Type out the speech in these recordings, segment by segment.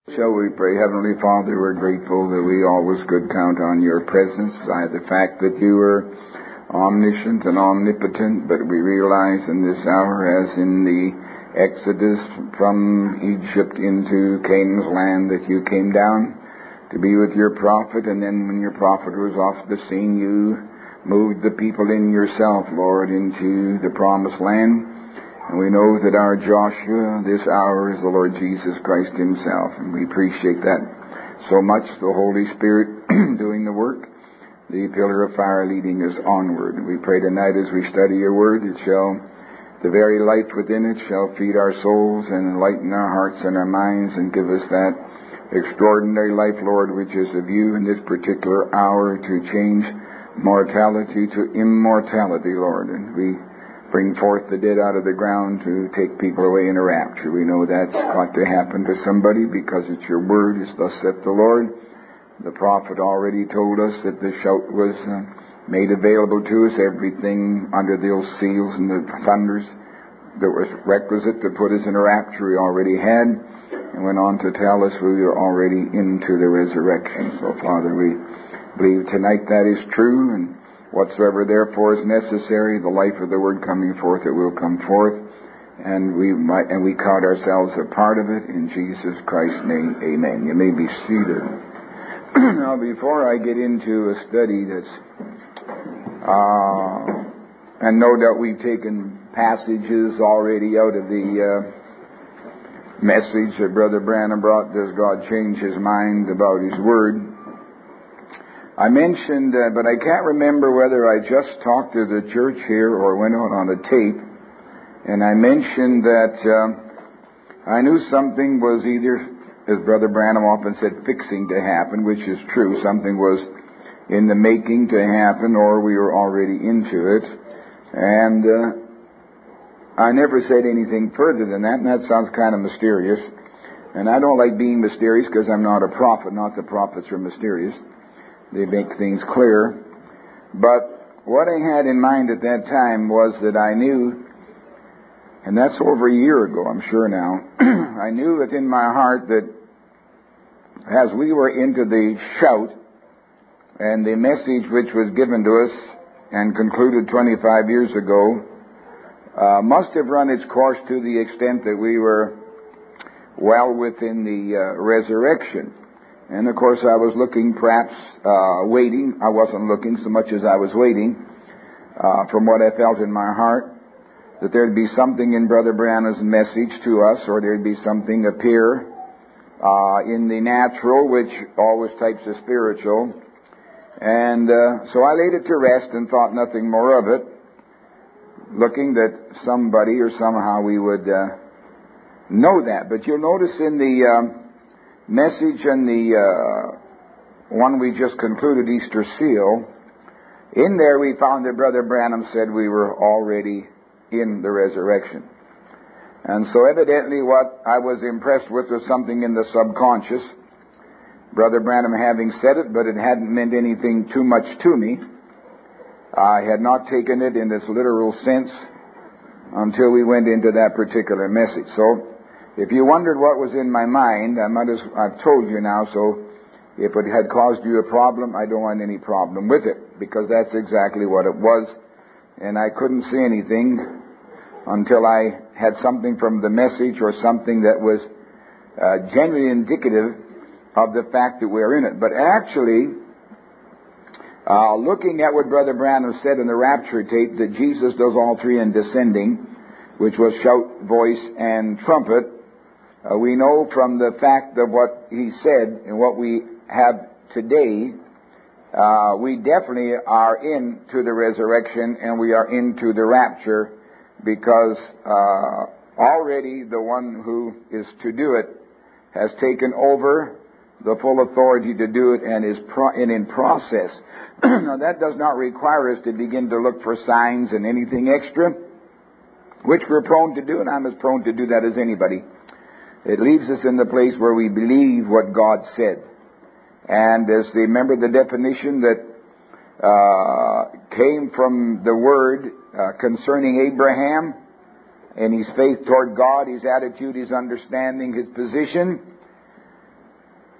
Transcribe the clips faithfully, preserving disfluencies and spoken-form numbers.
Shall we pray? Heavenly Father, we're grateful that we always could count on your presence by the fact that you are omniscient and omnipotent, but we realize in this hour, as in the Exodus from Egypt into Canaan's land, that you came down to be with your prophet, and then when your prophet was off the scene, you moved the people in yourself, Lord, into the promised land. And we know that our Joshua this hour is the Lord Jesus Christ himself. And we appreciate that so much, the Holy Spirit doing the work, the pillar of fire leading us onward. And we pray tonight as we study your word, it shall, the very life within it shall feed our souls and enlighten our hearts and our minds and give us that extraordinary life, Lord, which is of you in this particular hour to change mortality to immortality, Lord. And we bring forth the dead out of the ground to take people away in a rapture. We know that's got to happen to somebody because it's your word, is thus saith the Lord. The prophet already told us that the shout was uh, made available to us, everything under those seals and the thunders that was requisite to put us in a rapture we already had, and went on to tell us we were already into the resurrection. So, Father, we believe tonight that is true, and whatsoever therefore is necessary, the life of the word coming forth, it will come forth, and we might, and we count ourselves a part of it in Jesus Christ's name. Amen. You may be seated. Now, before I get into a study that's, uh, and no doubt we've taken passages already out of the uh, message that Brother Branham brought, Does God Change His Mind About His Word? I mentioned, uh, but I can't remember whether I just talked to the church here or went out on a tape, and I mentioned that uh, I knew something was either, as Brother Branham often said, fixing to happen, which is true. Something was in the making to happen, or we were already into it. And uh, I never said anything further than that, and that sounds kind of mysterious. And I don't like being mysterious because I'm not a prophet. Not that prophets are mysterious. They make things clear. But what I had in mind at that time was that I knew, and that's over a year ago, I'm sure now, I knew within my heart that as we were into the shout and the message which was given to us and concluded twenty-five years ago uh, must have run its course to the extent that we were well within the uh, resurrection. And, of course, I was looking, perhaps uh, waiting. I wasn't looking so much as I was waiting, uh, from what I felt in my heart, that there'd be something in Brother Branham's message to us, or there'd be something appear uh, in the natural, which always types of spiritual. And uh, so I laid it to rest and thought nothing more of it, looking that somebody or somehow we would uh, know that. But you'll notice in the Uh, message and the uh, one we just concluded, Easter Seal, in there we found that Brother Branham said we were already in the resurrection. And so evidently what I was impressed with was something in the subconscious. Brother Branham having said it, but it hadn't meant anything too much to me. I had not taken it in its literal sense until we went into that particular message. So if you wondered what was in my mind, I might as, I've told you now, so if it had caused you a problem, I don't want any problem with it, because that's exactly what it was. And I couldn't see anything until I had something from the message or something that was uh, genuinely indicative of the fact that we're in it. But actually, uh, looking at what Brother Branham said in the rapture tape, that Jesus does all three in descending, which was shout, voice, and trumpet, Uh, we know from the fact of what he said and what we have today, uh, we definitely are into the resurrection and we are into the rapture, because uh, already the one who is to do it has taken over the full authority to do it and is pro- and in process. Now that does not require us to begin to look for signs and anything extra, which we're prone to do, and I'm as prone to do that as anybody. It leaves us in the place where we believe what God said. And as they remember the definition that uh, came from the word uh, concerning Abraham and his faith toward God, his attitude, his understanding, his position,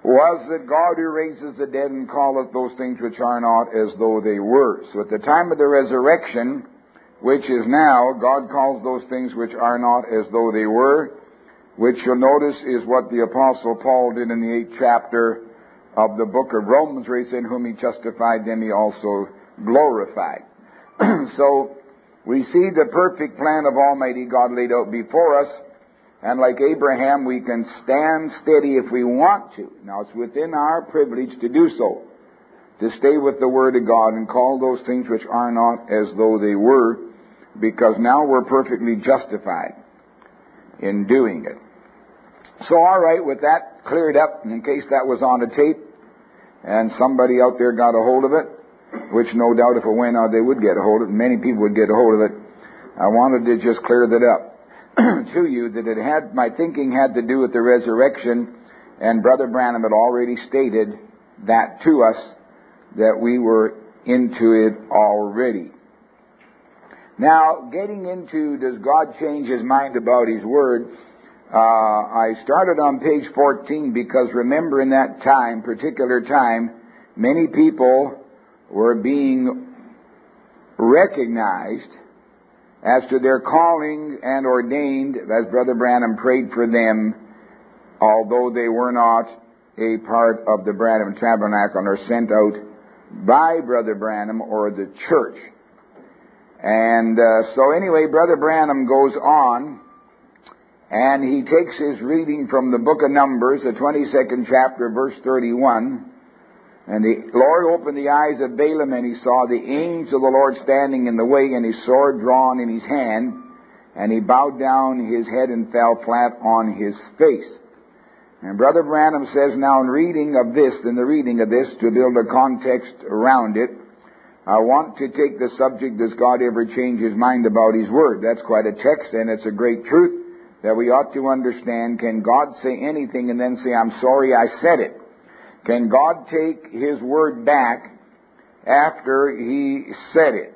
was that God who raises the dead and calleth those things which are not as though they were. So at the time of the resurrection, which is now, God calls those things which are not as though they were, which you'll notice is what the Apostle Paul did in the eighth chapter of the book of Romans, where he said, whom he justified, them he also glorified. So we see the perfect plan of Almighty God laid out before us, and like Abraham, we can stand steady if we want to. Now, it's within our privilege to do so, to stay with the Word of God and call those things which are not as though they were, because now we're perfectly justified in doing it. So, all right, with that cleared up, in case that was on a tape, and somebody out there got a hold of it, which no doubt if it went out they would get a hold of it, many people would get a hold of it, I wanted to just clear that up to you, that it had, my thinking had to do with the resurrection, and Brother Branham had already stated that to us, that we were into it already. Now, getting into, does God change His mind about His Word? Uh, I started on page fourteen because remember in that time, particular time, many people were being recognized as to their calling and ordained, as Brother Branham prayed for them, although they were not a part of the Branham Tabernacle and are sent out by Brother Branham or the church. And uh, so anyway, Brother Branham goes on, and he takes his reading from the book of Numbers, the twenty-second chapter, verse thirty-one. And the Lord opened the eyes of Balaam, and he saw the angel of the Lord standing in the way, and his sword drawn in his hand. And he bowed down his head and fell flat on his face. And Brother Branham says, now in reading of this, in the reading of this, to build a context around it, I want to take the subject, does God ever change His mind about His Word? That's quite a text, and it's a great truth that we ought to understand. Can God say anything and then say, I'm sorry I said it? Can God take His Word back after He said it?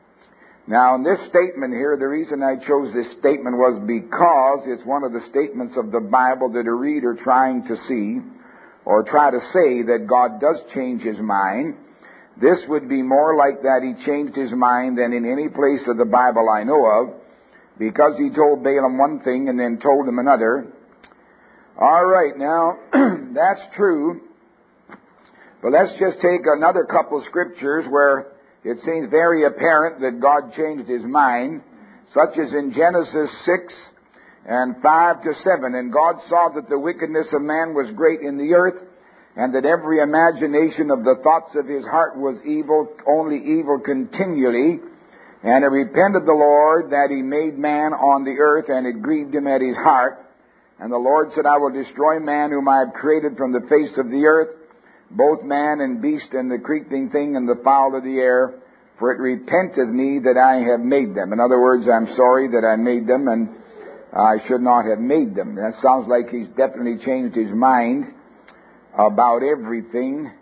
Now, in this statement here, the reason I chose this statement was because it's one of the statements of the Bible that a reader trying to see or try to say that God does change His mind. This would be more like that He changed His mind than in any place of the Bible I know of, because He told Balaam one thing and then told him another. All right, now, that's true. But let's just take another couple of scriptures where it seems very apparent that God changed His mind, such as in Genesis six and five to seven. And God saw that the wickedness of man was great in the earth, and that every imagination of the thoughts of his heart was evil, only evil continually. And it repented the Lord that He made man on the earth, and it grieved Him at His heart. And the Lord said, I will destroy man whom I have created from the face of the earth, both man and beast and the creeping thing and the fowl of the air, for it repenteth me that I have made them. In other words, I'm sorry that I made them, and I should not have made them. That sounds like He's definitely changed His mind about everything,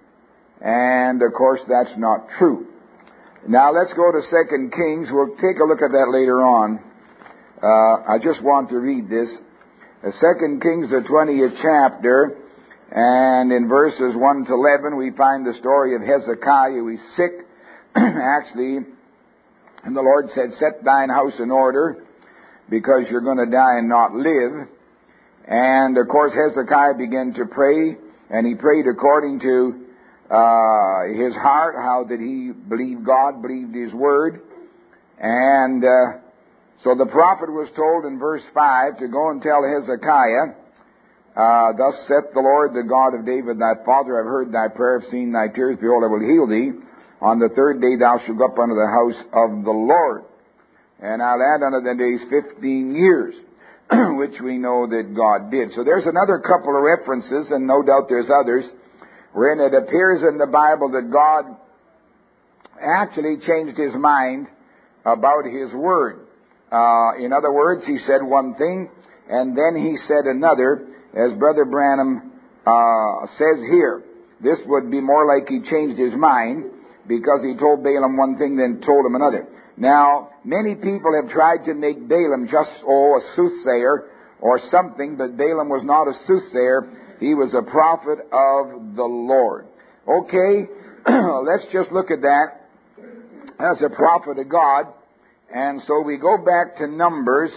and of course that's not true. Now let's go to Second Kings. We'll take a look at that later on. Uh, I just want to read this. Uh, Second Kings, the twentieth chapter, and in verses one to eleven, we find the story of Hezekiah, who is sick, actually, and the Lord said, set thine house in order, because you're going to die and not live. And, of course, Hezekiah began to pray, and he prayed according to uh, his heart, how that he believed God, believed His Word. And uh, so the prophet was told in verse five to go and tell Hezekiah, Uh, thus saith the Lord, the God of David thy father, I have heard thy prayer, have seen thy tears, behold, I will heal thee. On the third day thou shalt go up unto the house of the Lord. And I'll add unto the days fifteen years, which we know that God did. So there's another couple of references, and no doubt there's others, wherein it appears in the Bible that God actually changed His mind about His Word. Uh, in other words, He said one thing, and then He said another, as Brother Branham uh, says here. This would be more like He changed His mind, because He told Balaam one thing, then told him another. Now, many people have tried to make Balaam just, oh, a soothsayer or something, but Balaam was not a soothsayer. He was a prophet of the Lord. Okay, let's just look at that as a prophet of God. And so we go back to Numbers,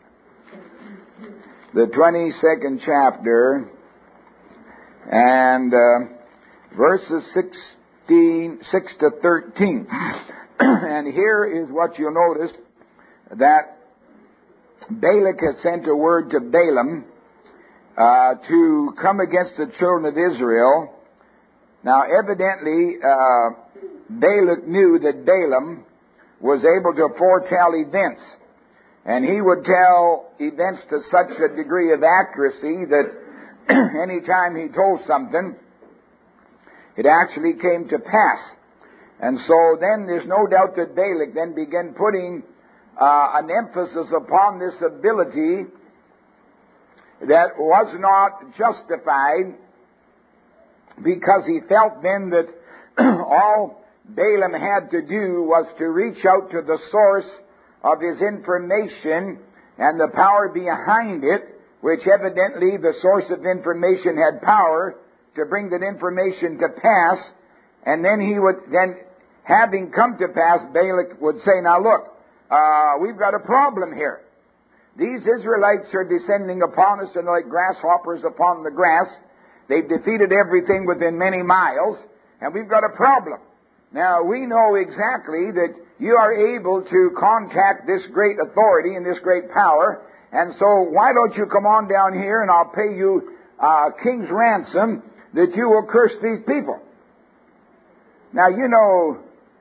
the twenty-second chapter, and uh, verses sixteen, six to thirteen. And here is what you'll notice, that Balak has sent a word to Balaam uh, to come against the children of Israel. Now, evidently, uh, Balak knew that Balaam was able to foretell events. And he would tell events to such a degree of accuracy that any time he told something, it actually came to pass. And so then there's no doubt that Balak then began putting uh, an emphasis upon this ability that was not justified, because he felt then that all Balaam had to do was to reach out to the source of his information and the power behind it, which evidently the source of information had power to bring that information to pass. And then he would, then having come to pass, Balak would say, now look, uh, we've got a problem here. These Israelites are descending upon us and like grasshoppers upon the grass. They've defeated everything within many miles, and we've got a problem. Now, we know exactly that you are able to contact this great authority and this great power, and so why don't you come on down here and I'll pay you uh, king's ransom that you will curse these people. Now, you know,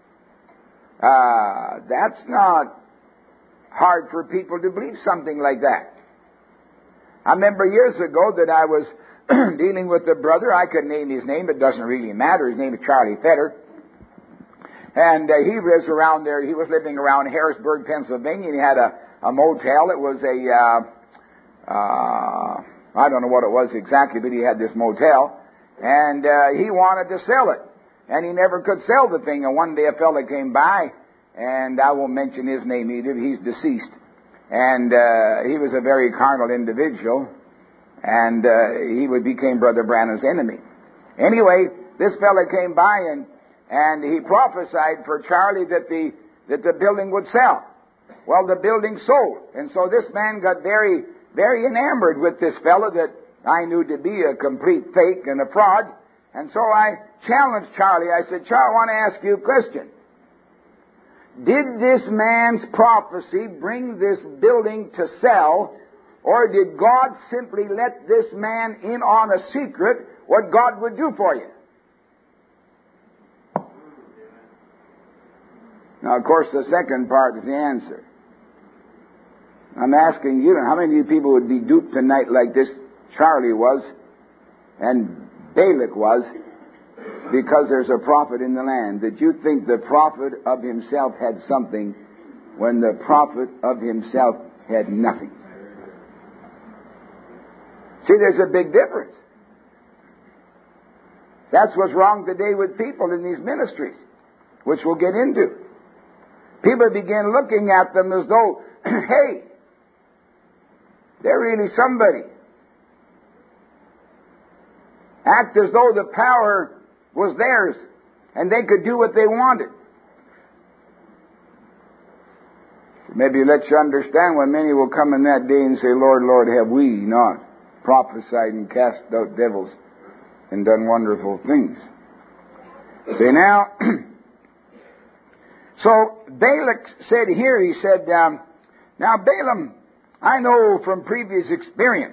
uh, that's not hard for people to believe something like that. I remember years ago that I was dealing with a brother. I couldn't name his name. It doesn't really matter. His name is Charlie Fetter. And uh, he was around there. He was living around Harrisburg, Pennsylvania, and he had a, a motel. It was a, uh, uh, I don't know what it was exactly, but he had this motel. And uh, he wanted to sell it. And he never could sell the thing. And one day a fella came by, and I won't mention his name either. He's deceased. And uh, he was a very carnal individual. And uh, he became Brother Branham's enemy. Anyway, this fella came by and And he prophesied for Charlie that the that the building would sell. Well, the building sold. And so this man got very, very enamored with this fellow that I knew to be a complete fake and a fraud. And so I challenged Charlie. I said, Charlie, I want to ask you a question. Did this man's prophecy bring this building to sell, or did God simply let this man in on a secret what God would do for you? Now, of course, the second part is the answer. I'm asking you, how many of you people would be duped tonight like this Charlie was and Balak was, because there's a prophet in the land? Did you think the prophet of himself had something when the prophet of himself had nothing? See, there's a big difference. That's what's wrong today with people in these ministries, which we'll get into. People begin looking at them as though, hey, they're really somebody. Act as though the power was theirs and they could do what they wanted. Maybe let you understand when many will come in that day and say, Lord, Lord, have we not prophesied and cast out devils and done wonderful things? See now, so Balak said here, he said, um, now Balaam, I know from previous experience,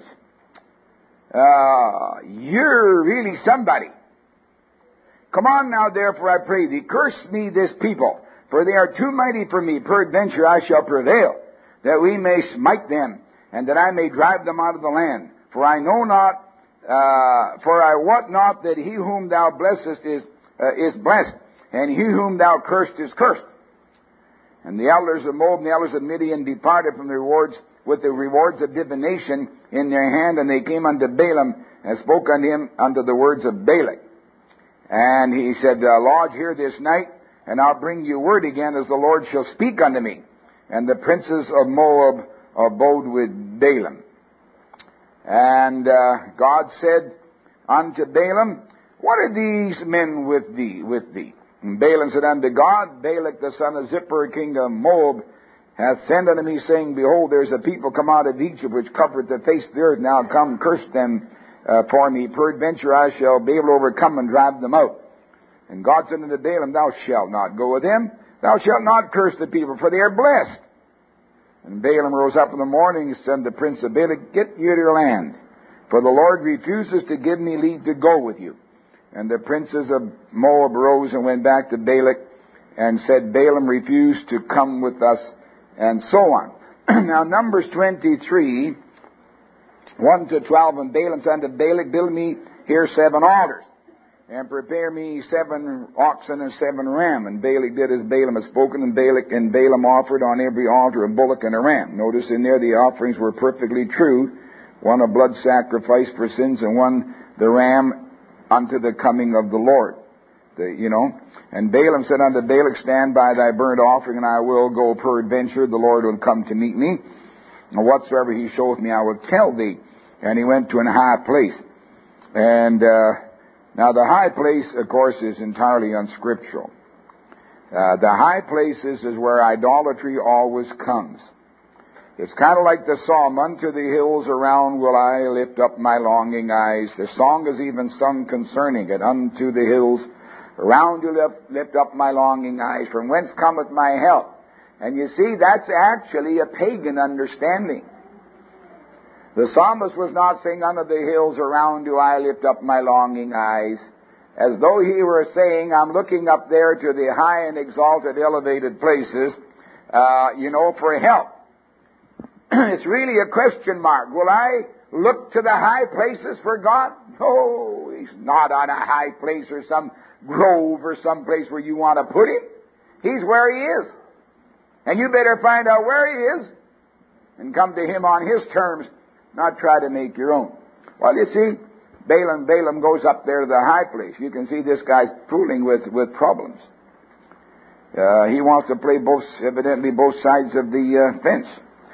uh, you're really somebody. Come on now, therefore, I pray thee, curse me this people, for they are too mighty for me. Peradventure I shall prevail, that we may smite them, and that I may drive them out of the land. For I know not, uh, for I wot not that he whom thou blessest is, uh, is blessed, and he whom thou cursed is cursed. And the elders of Moab and the elders of Midian departed from the rewards with the rewards of divination in their hand, and they came unto Balaam and spoke unto him unto the words of Balak. And he said, uh, Lodge here this night, and I'll bring you word again as the Lord shall speak unto me. And the princes of Moab abode with Balaam. And uh, God said unto Balaam, what are these men with thee? With thee? And Balaam said unto God, Balak the son of Zippor, king of Moab, hath sent unto me, saying, Behold, there is a people come out of Egypt, which covereth the face of the earth. Now come, curse them uh, for me. Peradventure I shall be able to overcome and drive them out. And God said unto Balaam, Thou shalt not go with them. Thou shalt not curse the people, for they are blessed. And Balaam rose up in the morning and said unto the prince of Balak, Get you to your land, for the Lord refuses to give me leave to go with you. And the princes of Moab rose and went back to Balak, and said, Balaam refused to come with us, and so on. Now, Numbers twenty-three, one to twelve, and Balaam said unto Balak, Build me here seven altars, and prepare me seven oxen and seven ram. And Balak did as Balaam had spoken, and Balak and Balaam offered on every altar a bullock and a ram. Notice in there the offerings were perfectly true, one a blood sacrifice for sins, and one the ram unto the coming of the Lord. The, you know, and Balaam said unto Balak, Stand by thy burnt offering, and I will go. Peradventure the Lord will come to meet me, and whatsoever he showeth me I will tell thee. And he went to an high place. And uh, now the high place, of course, is entirely unscriptural. Uh, the high places is where idolatry always comes. It's kind of like the psalm, Unto the hills around will I lift up my longing eyes. The song is even sung concerning it. Unto the hills around you lift, lift up my longing eyes. From whence cometh my help? And you see, that's actually a pagan understanding. The psalmist was not saying, Unto the hills around do I lift up my longing eyes, as though he were saying, I'm looking up there to the high and exalted, elevated places, uh, you know, for help. It's really a question mark. Will I look to the high places for God? No, he's not on a high place or some grove or some place where you want to put him. He's where he is. And you better find out where he is and come to him on his terms, not try to make your own. Well, you see, Balaam, Balaam goes up there to the high place. You can see this guy's fooling with, with problems. Uh, he wants to play both, evidently both sides of the uh, fence.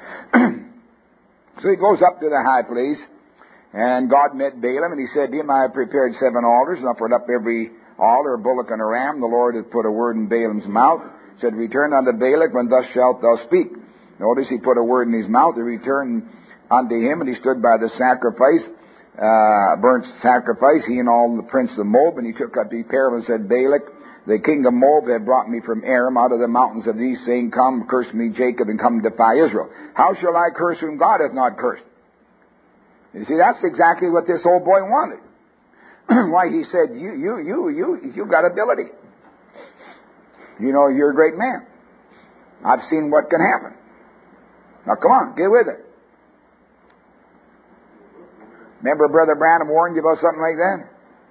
So he goes up to the high place, and God met Balaam, and he said to him, I have prepared seven altars, and offered up every altar a bullock and a ram. The Lord hath put a word in Balaam's mouth. He said, Return unto Balak, when thus shalt thou speak. Notice he put a word in his mouth. He returned unto him, and he stood by the sacrifice, uh, burnt sacrifice, he and all the princes of Moab, and he took up the parable and said, Balak, the king of Moab, had brought me from Aram out of the mountains of the east, saying, Come, curse me, Jacob, and come defy Israel. How shall I curse whom God hath not cursed? You see, that's exactly what this old boy wanted. Why, he said, you, you, you, you, you've got ability. You know, you're a great man. I've seen what can happen. Now, come on, get with it. Remember Brother Branham warned you about something like that?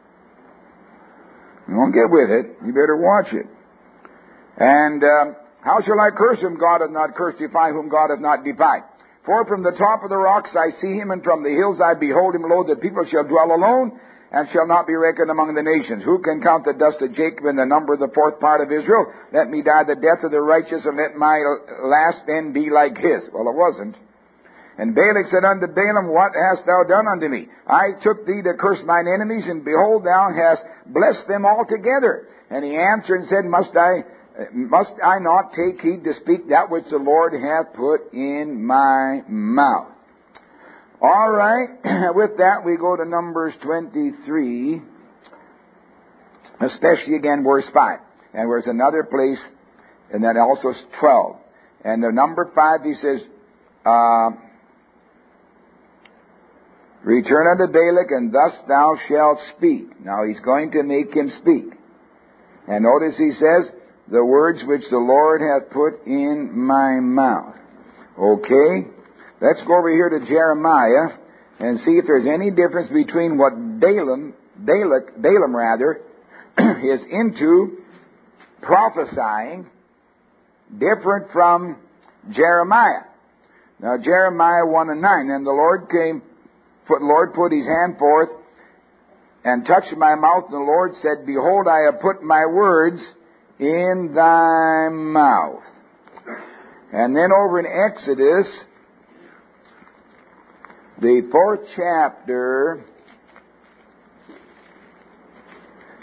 You won't get with it. You better watch it. And um, how shall I curse him? God hath not cursed, defy whom God hath not defied. For from the top of the rocks I see him, and from the hills I behold him. Lo, the people shall dwell alone, and shall not be reckoned among the nations. Who can count the dust of Jacob and the number of the fourth part of Israel? Let me die the death of the righteous, and let my last end be like his. Well, it wasn't. And Balak said unto Balaam, What hast thou done unto me? I took thee to curse mine enemies, and behold, thou hast blessed them altogether. And he answered and said, Must I, must I not take heed to speak that which the Lord hath put in my mouth? All right. With that, we go to Numbers twenty-three, especially again verse five. And there's another place, and then also twelve. And the number five, he says, uh, Return unto Balak, and thus thou shalt speak. Now he's going to make him speak. And notice he says, the words which the Lord hath put in my mouth. Okay? Let's go over here to Jeremiah and see if there's any difference between what Balaam, Balak, Balaam rather, is into prophesying different from Jeremiah. Now Jeremiah one and nine, and the Lord came Put, Lord put his hand forth and touched my mouth, and the Lord said, Behold, I have put my words in thy mouth. And then over in Exodus, the fourth chapter,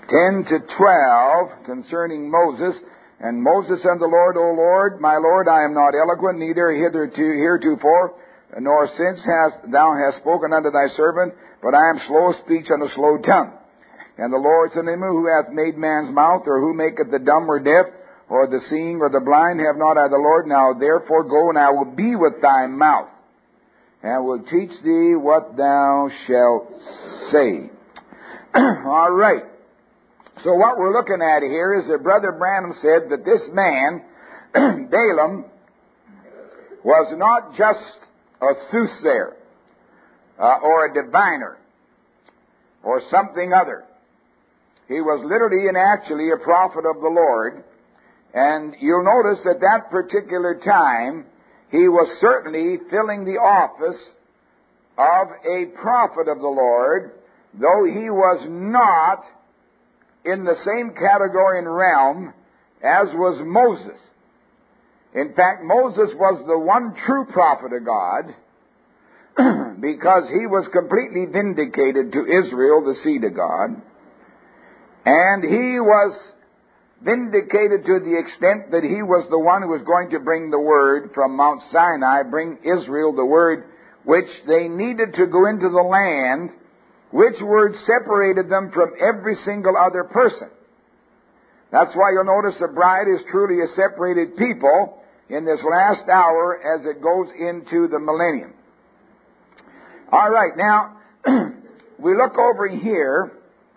ten to twelve, concerning Moses. And Moses unto the Lord, O Lord, my Lord, I am not eloquent, neither hitherto heretofore, nor since hast thou hast spoken unto thy servant, but I am slow of speech and a slow tongue. And the Lord said unto him, Who hath made man's mouth, or who maketh the dumb or deaf, or the seeing or the blind? Have not I the Lord? Now therefore go, and I will be with thy mouth, and will teach thee what thou shalt say. All right. So what we're looking at here is that Brother Branham said that this man, Balaam, was not just a soothsayer, uh, or a diviner, or something other. He was literally and actually a prophet of the Lord. And you'll notice at that particular time, he was certainly filling the office of a prophet of the Lord, though he was not in the same category and realm as was Moses. In fact, Moses was the one true prophet of God because he was completely vindicated to Israel, the seed of God. And he was vindicated to the extent that he was the one who was going to bring the word from Mount Sinai, bring Israel the word which they needed to go into the land, which word separated them from every single other person. That's why you'll notice the bride is truly a separated people in this last hour as it goes into the millennium. All right, now, we look over here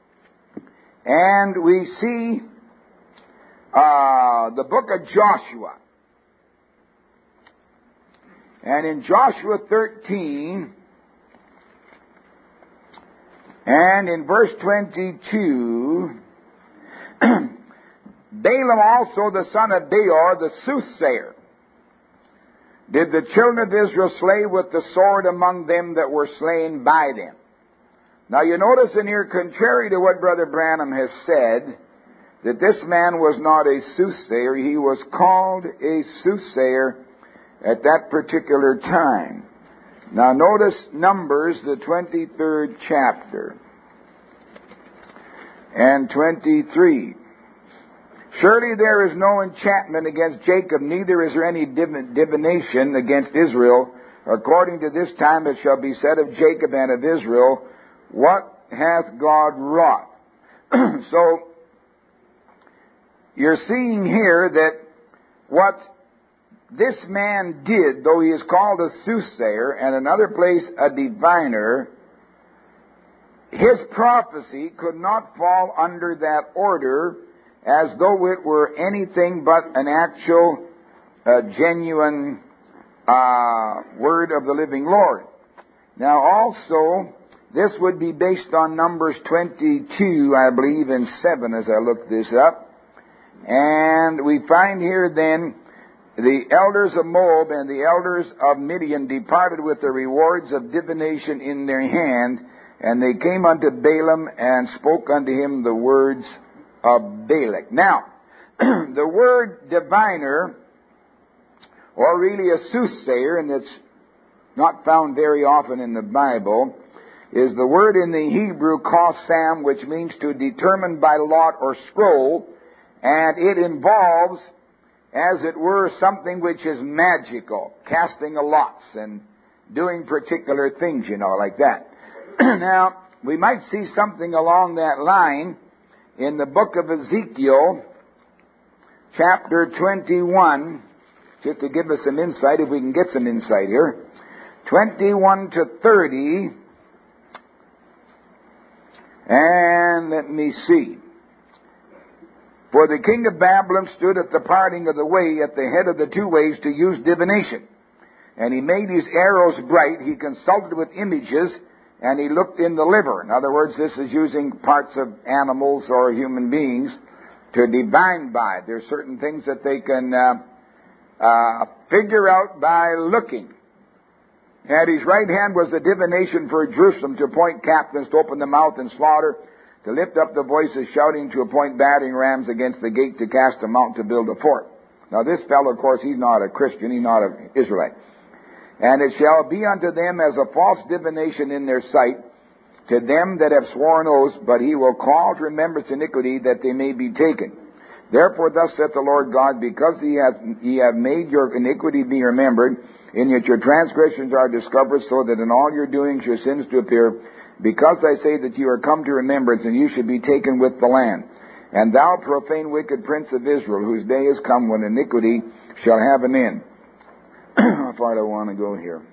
and we see uh, the book of Joshua. And in Joshua thirteen, and in verse twenty-two, Balaam also, the son of Beor, the soothsayer, did the children of Israel slay with the sword among them that were slain by them. Now you notice in here, contrary to what Brother Branham has said, that this man was not a soothsayer. He was called a soothsayer at that particular time. Now notice Numbers, the twenty-third chapter, and twenty-three. Surely there is no enchantment against Jacob, neither is there any div- divination against Israel. According to this time it shall be said of Jacob and of Israel, what hath God wrought? So, you're seeing here that what this man did, though he is called a soothsayer, and another place a diviner, his prophecy could not fall under that order as though it were anything but an actual, uh, genuine uh, word of the living Lord. Now also, this would be based on Numbers twenty-two, I believe, and seven as I look this up. And we find here then, the elders of Moab and the elders of Midian departed with the rewards of divination in their hand, and they came unto Balaam and spoke unto him the words of Balak. Now, the word diviner, or really a soothsayer, and it's not found very often in the Bible, is the word in the Hebrew kosam, which means to determine by lot or scroll, and it involves, as it were, something which is magical, casting of lots and doing particular things, you know, like that. Now, we might see something along that line in the book of Ezekiel, chapter twenty-one, just to give us some insight, if we can get some insight here, twenty-one to thirty, and let me see. For the king of Babylon stood at the parting of the way, at the head of the two ways, to use divination. And he made his arrows bright, he consulted with images, and he looked in the liver. In other words, this is using parts of animals or human beings to divine by. There's certain things that they can uh, uh, figure out by looking. At his right hand was the divination for Jerusalem, to appoint captains, to open the mouth and slaughter, to lift up the voices shouting, to appoint battering rams against the gate, to cast them out, to build a fort. Now this fellow, of course, he's not a Christian, he's not an Israelite. And it shall be unto them as a false divination in their sight, to them that have sworn oaths, but he will call to remembrance iniquity, that they may be taken. Therefore thus saith the Lord God, because ye have, ye have made your iniquity be remembered, in yet your transgressions are discovered, so that in all your doings your sins do appear, because I say that you are come to remembrance, and you should be taken with the land. And thou profane wicked prince of Israel, whose day is come when iniquity shall have an end. How far do I want to go here?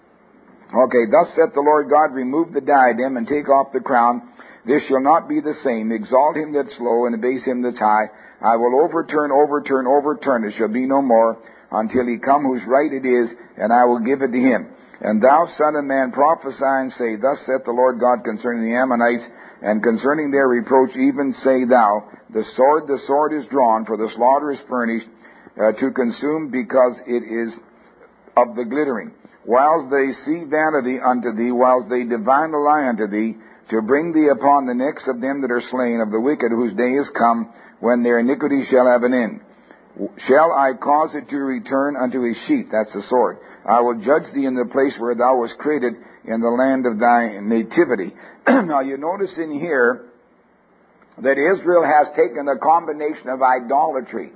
Okay, thus saith the Lord God, remove the diadem and take off the crown. This shall not be the same. Exalt him that's low and abase him that's high. I will overturn, overturn, overturn. It shall be no more until he come whose right it is, and I will give it to him. And thou, son of man, prophesy and say, thus saith the Lord God concerning the Ammonites, and concerning their reproach, even say thou, the sword, the sword is drawn, for the slaughter is furnished uh, to consume, because it is of the glittering. Whilst they see vanity unto thee, whilst they divine a lie unto thee, to bring thee upon the necks of them that are slain, of the wicked, whose day is come, when their iniquity shall have an end. Shall I cause it to return unto his sheath? That's the sword. I will judge thee in the place where thou wast created, in the land of thy nativity. Now you notice in here that Israel has taken a combination of idolatry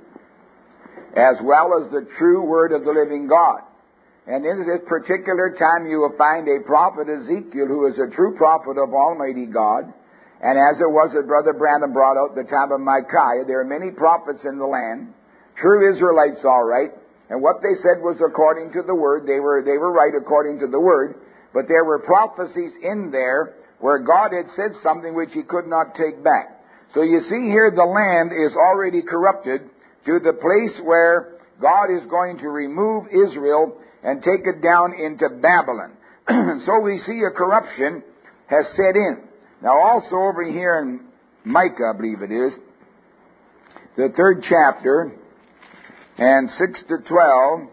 as well as the true word of the living God. And in this particular time you will find a prophet Ezekiel, who is a true prophet of Almighty God. And as it was that Brother Branham brought out the time of Micaiah, there are many prophets in the land, true Israelites all right, and what they said was according to the Word. They were, they were right according to the Word, but there were prophecies in there where God had said something which he could not take back. So you see here the land is already corrupted to the place where God is going to remove Israel and take it down into Babylon. So we see a corruption has set in. Now also over here in Micah, I believe it is, the third chapter, and six to twelve,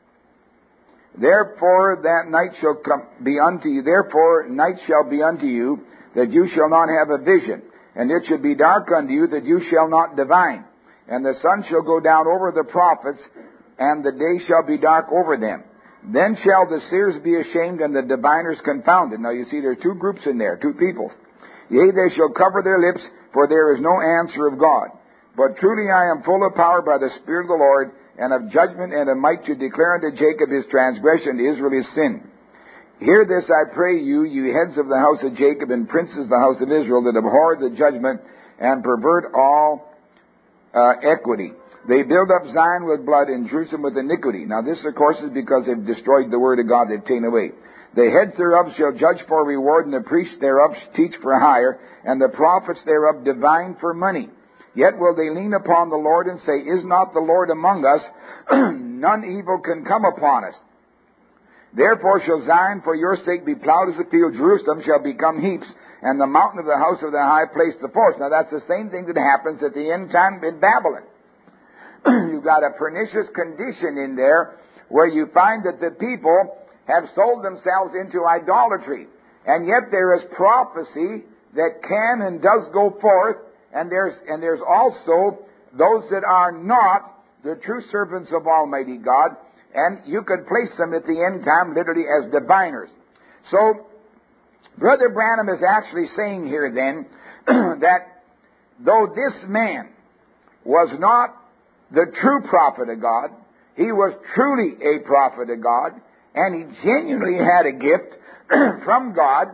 therefore that night shall come be unto you, therefore night shall be unto you, that you shall not have a vision, and it shall be dark unto you, that you shall not divine. And the sun shall go down over the prophets, and the day shall be dark over them. Then shall the seers be ashamed, and the diviners confounded. Now you see there are two groups in there, two peoples. Yea, they shall cover their lips, for there is no answer of God. But truly I am full of power by the Spirit of the Lord, and of judgment and of might, to declare unto Jacob his transgression, to Israel his sin. Hear this, I pray you, you heads of the house of Jacob, and princes of the house of Israel, that abhor the judgment, and pervert all uh, equity. They build up Zion with blood, and Jerusalem with iniquity. Now this, of course, is because they've destroyed the word of God, they've taken away. The heads thereof shall judge for reward, and the priests thereof teach for hire, and the prophets thereof divine for money. Yet will they lean upon the Lord and say, is not the Lord among us? None evil can come upon us. Therefore shall Zion for your sake be plowed as a field, Jerusalem shall become heaps, and the mountain of the house of the high place the forest. Now that's the same thing that happens at the end time in Babylon. You've got a pernicious condition in there where you find that the people have sold themselves into idolatry. And yet there is prophecy that can and does go forth, and there's and there's also those that are not the true servants of Almighty God, and you could place them at the end time literally as diviners. So Brother Branham is actually saying here then that though this man was not the true prophet of God, he was truly a prophet of God, and he genuinely had a gift from God,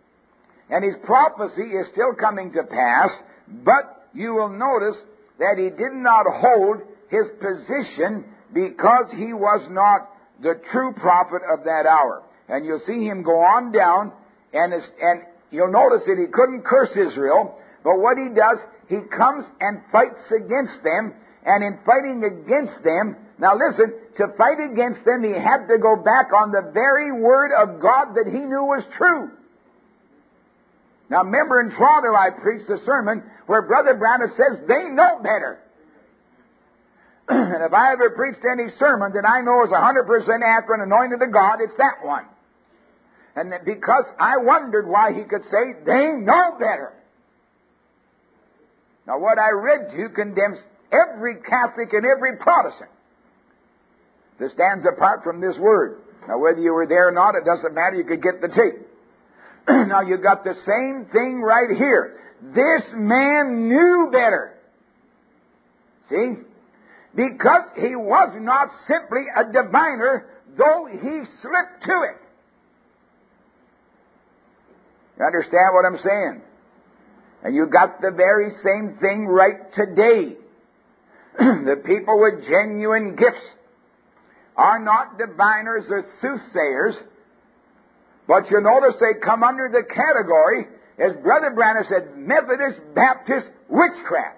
and his prophecy is still coming to pass, but you will notice that he did not hold his position because he was not the true prophet of that hour. And you'll see him go on down, and, and you'll notice that he couldn't curse Israel, but what he does, he comes and fights against them, and in fighting against them, now listen, to fight against them, he had to go back on the very word of God that he knew was true. Now remember, in Toronto I preached a sermon where Brother Branham says they know better. And if I ever preached any sermon that I know is one hundred percent accurate and anointed of God, it's that one. And because I wondered why he could say they know better. Now what I read to you condemns every Catholic and every Protestant that stands apart from this word. Now whether you were there or not, it doesn't matter, you could get the tape. Now you got the same thing right here. This man knew better. See? Because he was not simply a diviner, though he slipped to it. You understand what I'm saying? And you got the very same thing right today. The people with genuine gifts are not diviners or soothsayers, but you notice they come under the category, as Brother Branham said, Methodist, Baptist, witchcraft.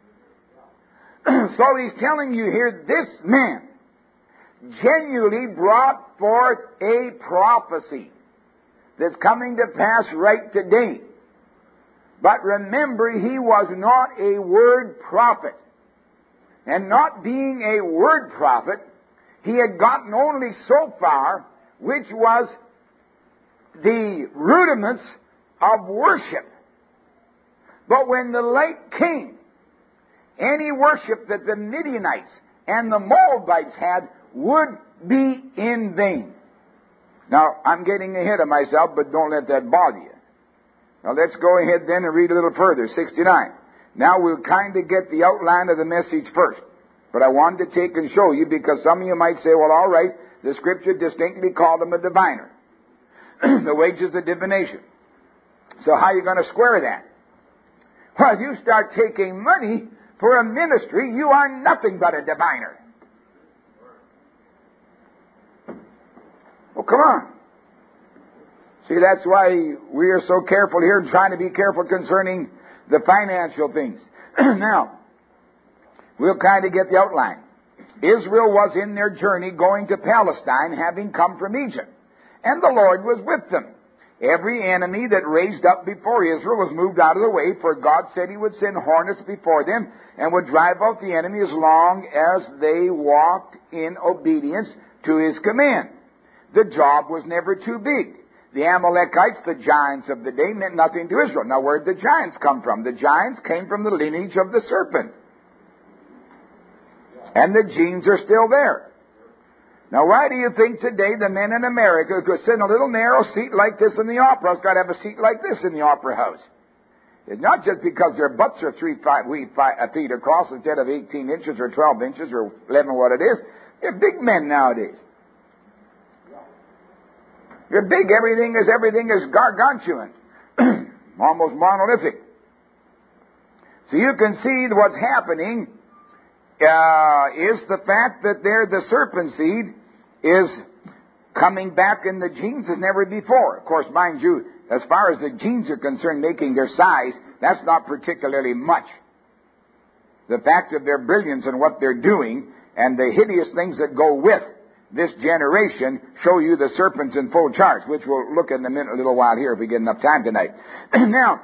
So he's telling you here, this man genuinely brought forth a prophecy that's coming to pass right today. But remember, he was not a word prophet. And not being a word prophet, he had gotten only so far, which was the rudiments of worship. But when the light came, any worship that the Midianites and the Moabites had would be in vain. Now, I'm getting ahead of myself, but don't let that bother you. Now, let's go ahead then and read a little further, sixty-nine. Now, we'll kind of get the outline of the message first. But I wanted to take and show you, because some of you might say, well, all right, the Scripture distinctly called him a diviner. The wages of divination. So how are you going to square that? Well, if you start taking money for a ministry, you are nothing but a diviner. Oh, come on. See, that's why we are so careful here and trying to be careful concerning the financial things. Now, we'll kind of get the outline. Israel was in their journey going to Palestine, having come from Egypt. And the Lord was with them. Every enemy that raised up before Israel was moved out of the way, for God said He would send hornets before them and would drive out the enemy as long as they walked in obedience to His command. The job was never too big. The Amalekites, the giants of the day, meant nothing to Israel. Now, where did the giants come from? The giants came from the lineage of the serpent. And the genes are still there. Now, why do you think today the men in America could sit in a little narrow seat like this in the opera house got to have a seat like this in the opera house? It's not just because their butts are three five, five, feet across instead of eighteen inches or twelve inches or eleven, what it is. They're big men nowadays. They're big. Everything is everything is gargantuan, almost monolithic. So you can see what's happening uh, is the fact that there the serpent seed is coming back in the genes as never before. Of course, mind you, as far as the genes are concerned, making their size, that's not particularly much. The fact of their brilliance and what they're doing and the hideous things that go with this generation show you the serpents in full charge, which we'll look at in a minute, a little while here if we get enough time tonight. Now,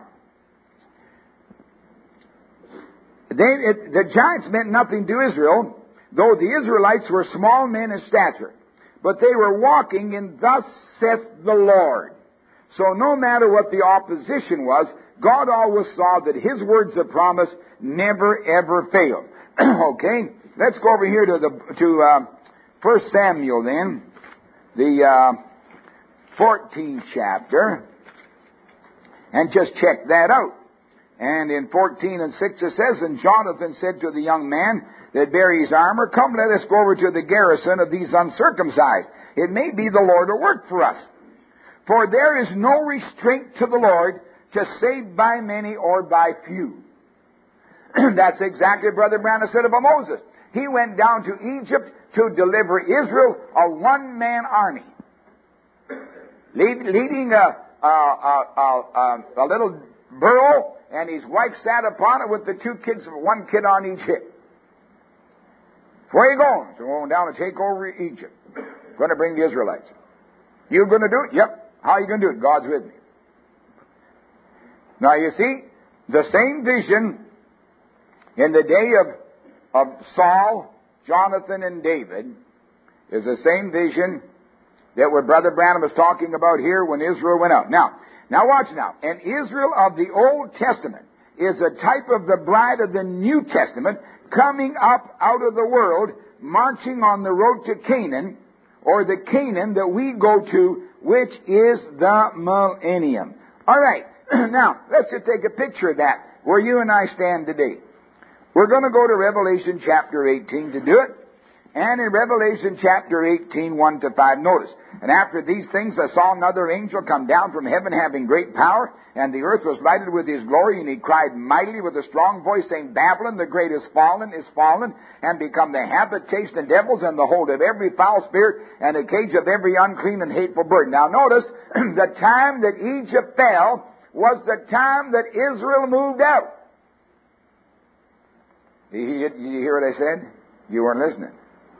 they, it, the giants meant nothing to Israel, though the Israelites were small men in stature. But they were walking in thus saith the Lord. So no matter what the opposition was, God always saw that His words of promise never ever failed. Okay, let's go over here to the to uh, First Samuel then, the uh, fourteenth chapter, and just check that out. And in fourteen and six it says, and Jonathan said to the young man that bare his armor, come, let us go over to the garrison of these uncircumcised. It may be the Lord will work for us. For there is no restraint to the Lord to save by many or by few. That's exactly what Brother Branham said about Moses. He went down to Egypt to deliver Israel, a one-man army, leading a, a, a, a, a little burro, and his wife sat upon it with the two kids, one kid on each hip. Where are you going? So we're going down to take over Egypt. Going to bring the Israelites. You going to do it? Yep. How are you going to do it? God's with me. Now you see, the same vision in the day of, of Saul, Jonathan, and David is the same vision that what Brother Branham was talking about here when Israel went out. Now, now watch now. And Israel of the Old Testament is a type of the bride of the New Testament coming up out of the world, marching on the road to Canaan, or the Canaan that we go to, which is the millennium. All right. Now, let's just take a picture of that, where you and I stand today. We're going to go to Revelation chapter eighteen to do it. And in Revelation chapter eighteen, one to five, notice. And after these things I saw another angel come down from heaven having great power, and the earth was lighted with his glory, and he cried mightily with a strong voice, saying, Babylon, the great is fallen, is fallen, and become the habitation of devils, and the hold of every foul spirit, and the cage of every unclean and hateful bird. Now notice, the time that Egypt fell was the time that Israel moved out. Did you, did you hear what I said? You weren't listening.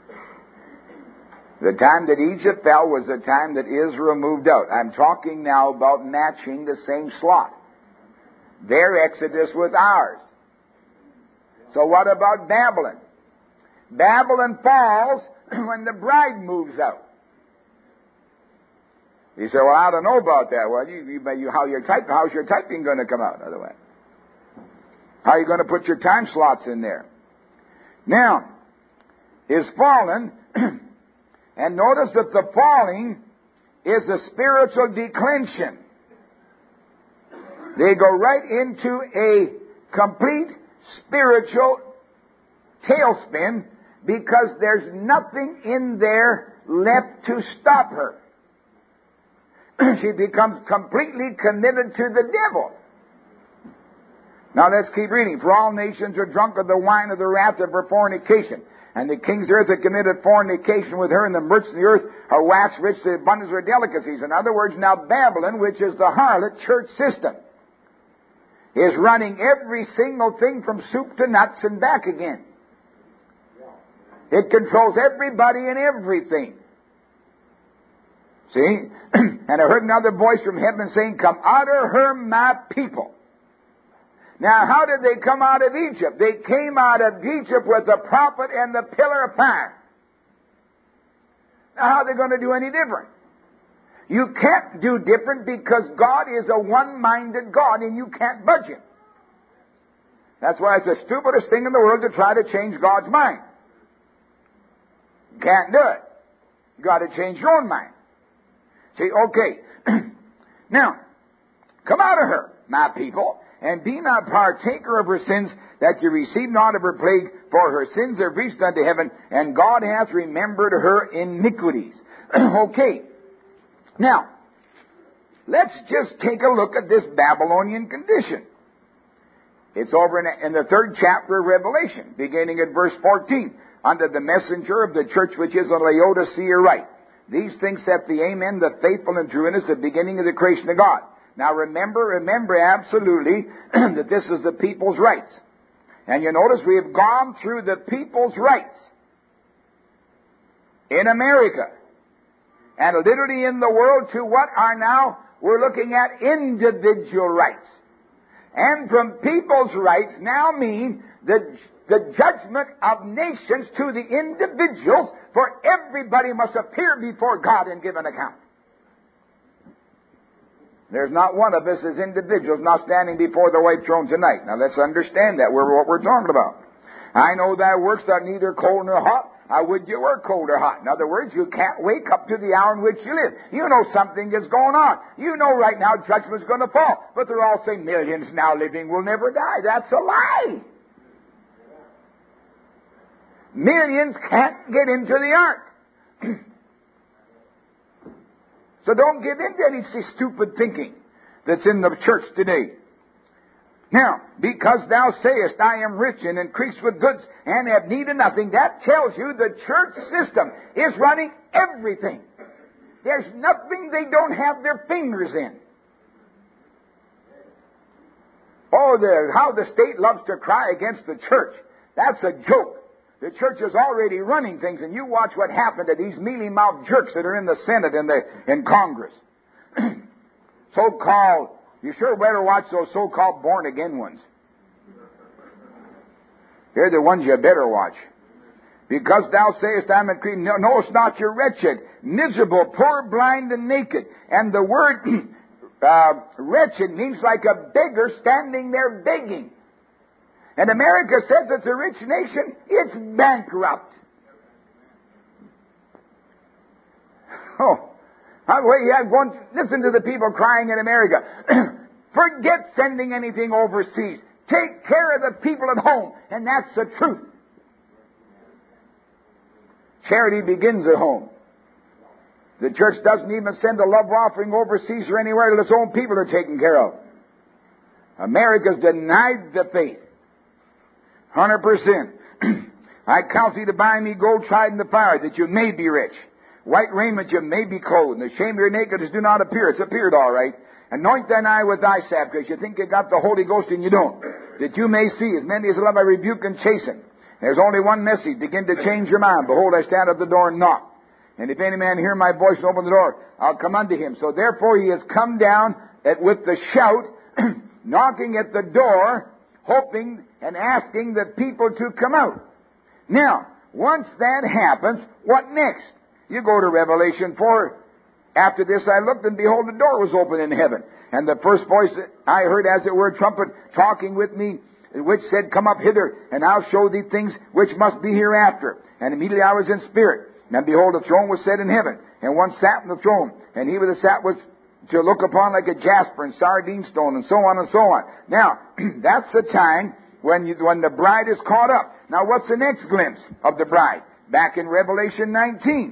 The time that Egypt fell was the time that Israel moved out. I'm talking now about matching the same slot. Their exodus with ours. So what about Babylon? Babylon falls when the bride moves out. You say, well, I don't know about that. Well, you, you, you, how your type, how's your typing going to come out otherwise? How are you going to put your time slots in there? Now, is fallen... And notice that the falling is a spiritual declension. They go right into a complete spiritual tailspin because there's nothing in there left to stop her. She becomes completely committed to the devil. Now let's keep reading. For all nations are drunk of the wine of the wrath of her fornication. And the kings of the earth have committed fornication with her, and the merchants of the earth are waxed rich to the abundance of her delicacies. In other words, now Babylon, which is the harlot church system, is running every single thing from soup to nuts and back again. It controls everybody and everything. See? And I heard another voice from heaven saying, Come out of her, my people. Now, how did they come out of Egypt? They came out of Egypt with the prophet and the pillar of fire. Now, how are they going to do any different? You can't do different because God is a one-minded God and you can't budge Him. That's why it's the stupidest thing in the world to try to change God's mind. You can't do it. You've got to change your own mind. See, okay. Now, come out of her, my people, and be not partaker of her sins, that you receive not of her plague, for her sins have reached unto heaven, and God hath remembered her iniquities. Okay. Now, let's just take a look at this Babylonian condition. It's over in, in the third chapter of Revelation, beginning at verse fourteen. Unto the messenger of the church which is in Laodicea write, These things saith the Amen, the faithful and true witness, the beginning of the creation of God. Now remember, remember absolutely that this is the people's rights. And you notice we have gone through the people's rights in America and literally in the world to what are now, we're looking at individual rights. And from people's rights now mean the, the judgment of nations to the individuals, for everybody must appear before God and give an account. There's not one of us as individuals not standing before the white throne tonight. Now let's understand that. We're what we're talking about. I know thy works are neither cold nor hot. I would you were cold or hot. In other words, you can't wake up to the hour in which you live. You know something is going on. You know right now judgment's going to fall. But they're all saying millions now living will never die. That's a lie. Millions can't get into the ark. So don't give in to any stupid thinking that's in the church today. Now, because thou sayest, I am rich and increase with goods and have need of nothing, that tells you the church system is running everything. There's nothing they don't have their fingers in. Oh, the, how the state loves to cry against the church. That's a joke. The church is already running things, and you watch what happened to these mealy-mouthed jerks that are in the Senate and the in Congress. So-called, you sure better watch those so-called born-again ones. They're the ones you better watch. Because thou sayest, I am a creed, knowest not you're wretched, miserable, poor, blind, and naked. And the word uh, wretched means like a beggar standing there begging. And America says it's a rich nation. It's bankrupt. Oh, Huh? Well, yeah, go and listen to the people crying in America. Forget sending anything overseas. Take care of the people at home. And that's the truth. Charity begins at home. The church doesn't even send a love offering overseas or anywhere till its own people are taken care of. America's denied the faith. one hundred percent. I counsel you to buy me gold tried in the fire, that you may be rich. White raiment you may be clothed. And the shame of your nakedness do not appear. It's appeared all right. Anoint thine eye with eye salve, because you think you got the Holy Ghost and you don't. That you may see. As many as love I rebuke and chasten. There's only one message. Begin to change your mind. Behold, I stand at the door and knock. And if any man hear my voice and open the door, I'll come unto him. So therefore he has come down at, with the shout, knocking at the door, hoping and asking the people to come out. Now, once that happens, what next? You go to Revelation four. After this I looked, and behold, the door was open in heaven. And the first voice I heard, as it were, a trumpet talking with me, which said, Come up hither, and I'll show thee things which must be hereafter. And immediately I was in spirit. And behold, a throne was set in heaven, and one sat in the throne. And he with the sat was to look upon like a jasper and sardine stone, and so on and so on. Now, that's the time when you, when the bride is caught up. Now, what's the next glimpse of the bride? Back in Revelation nineteen.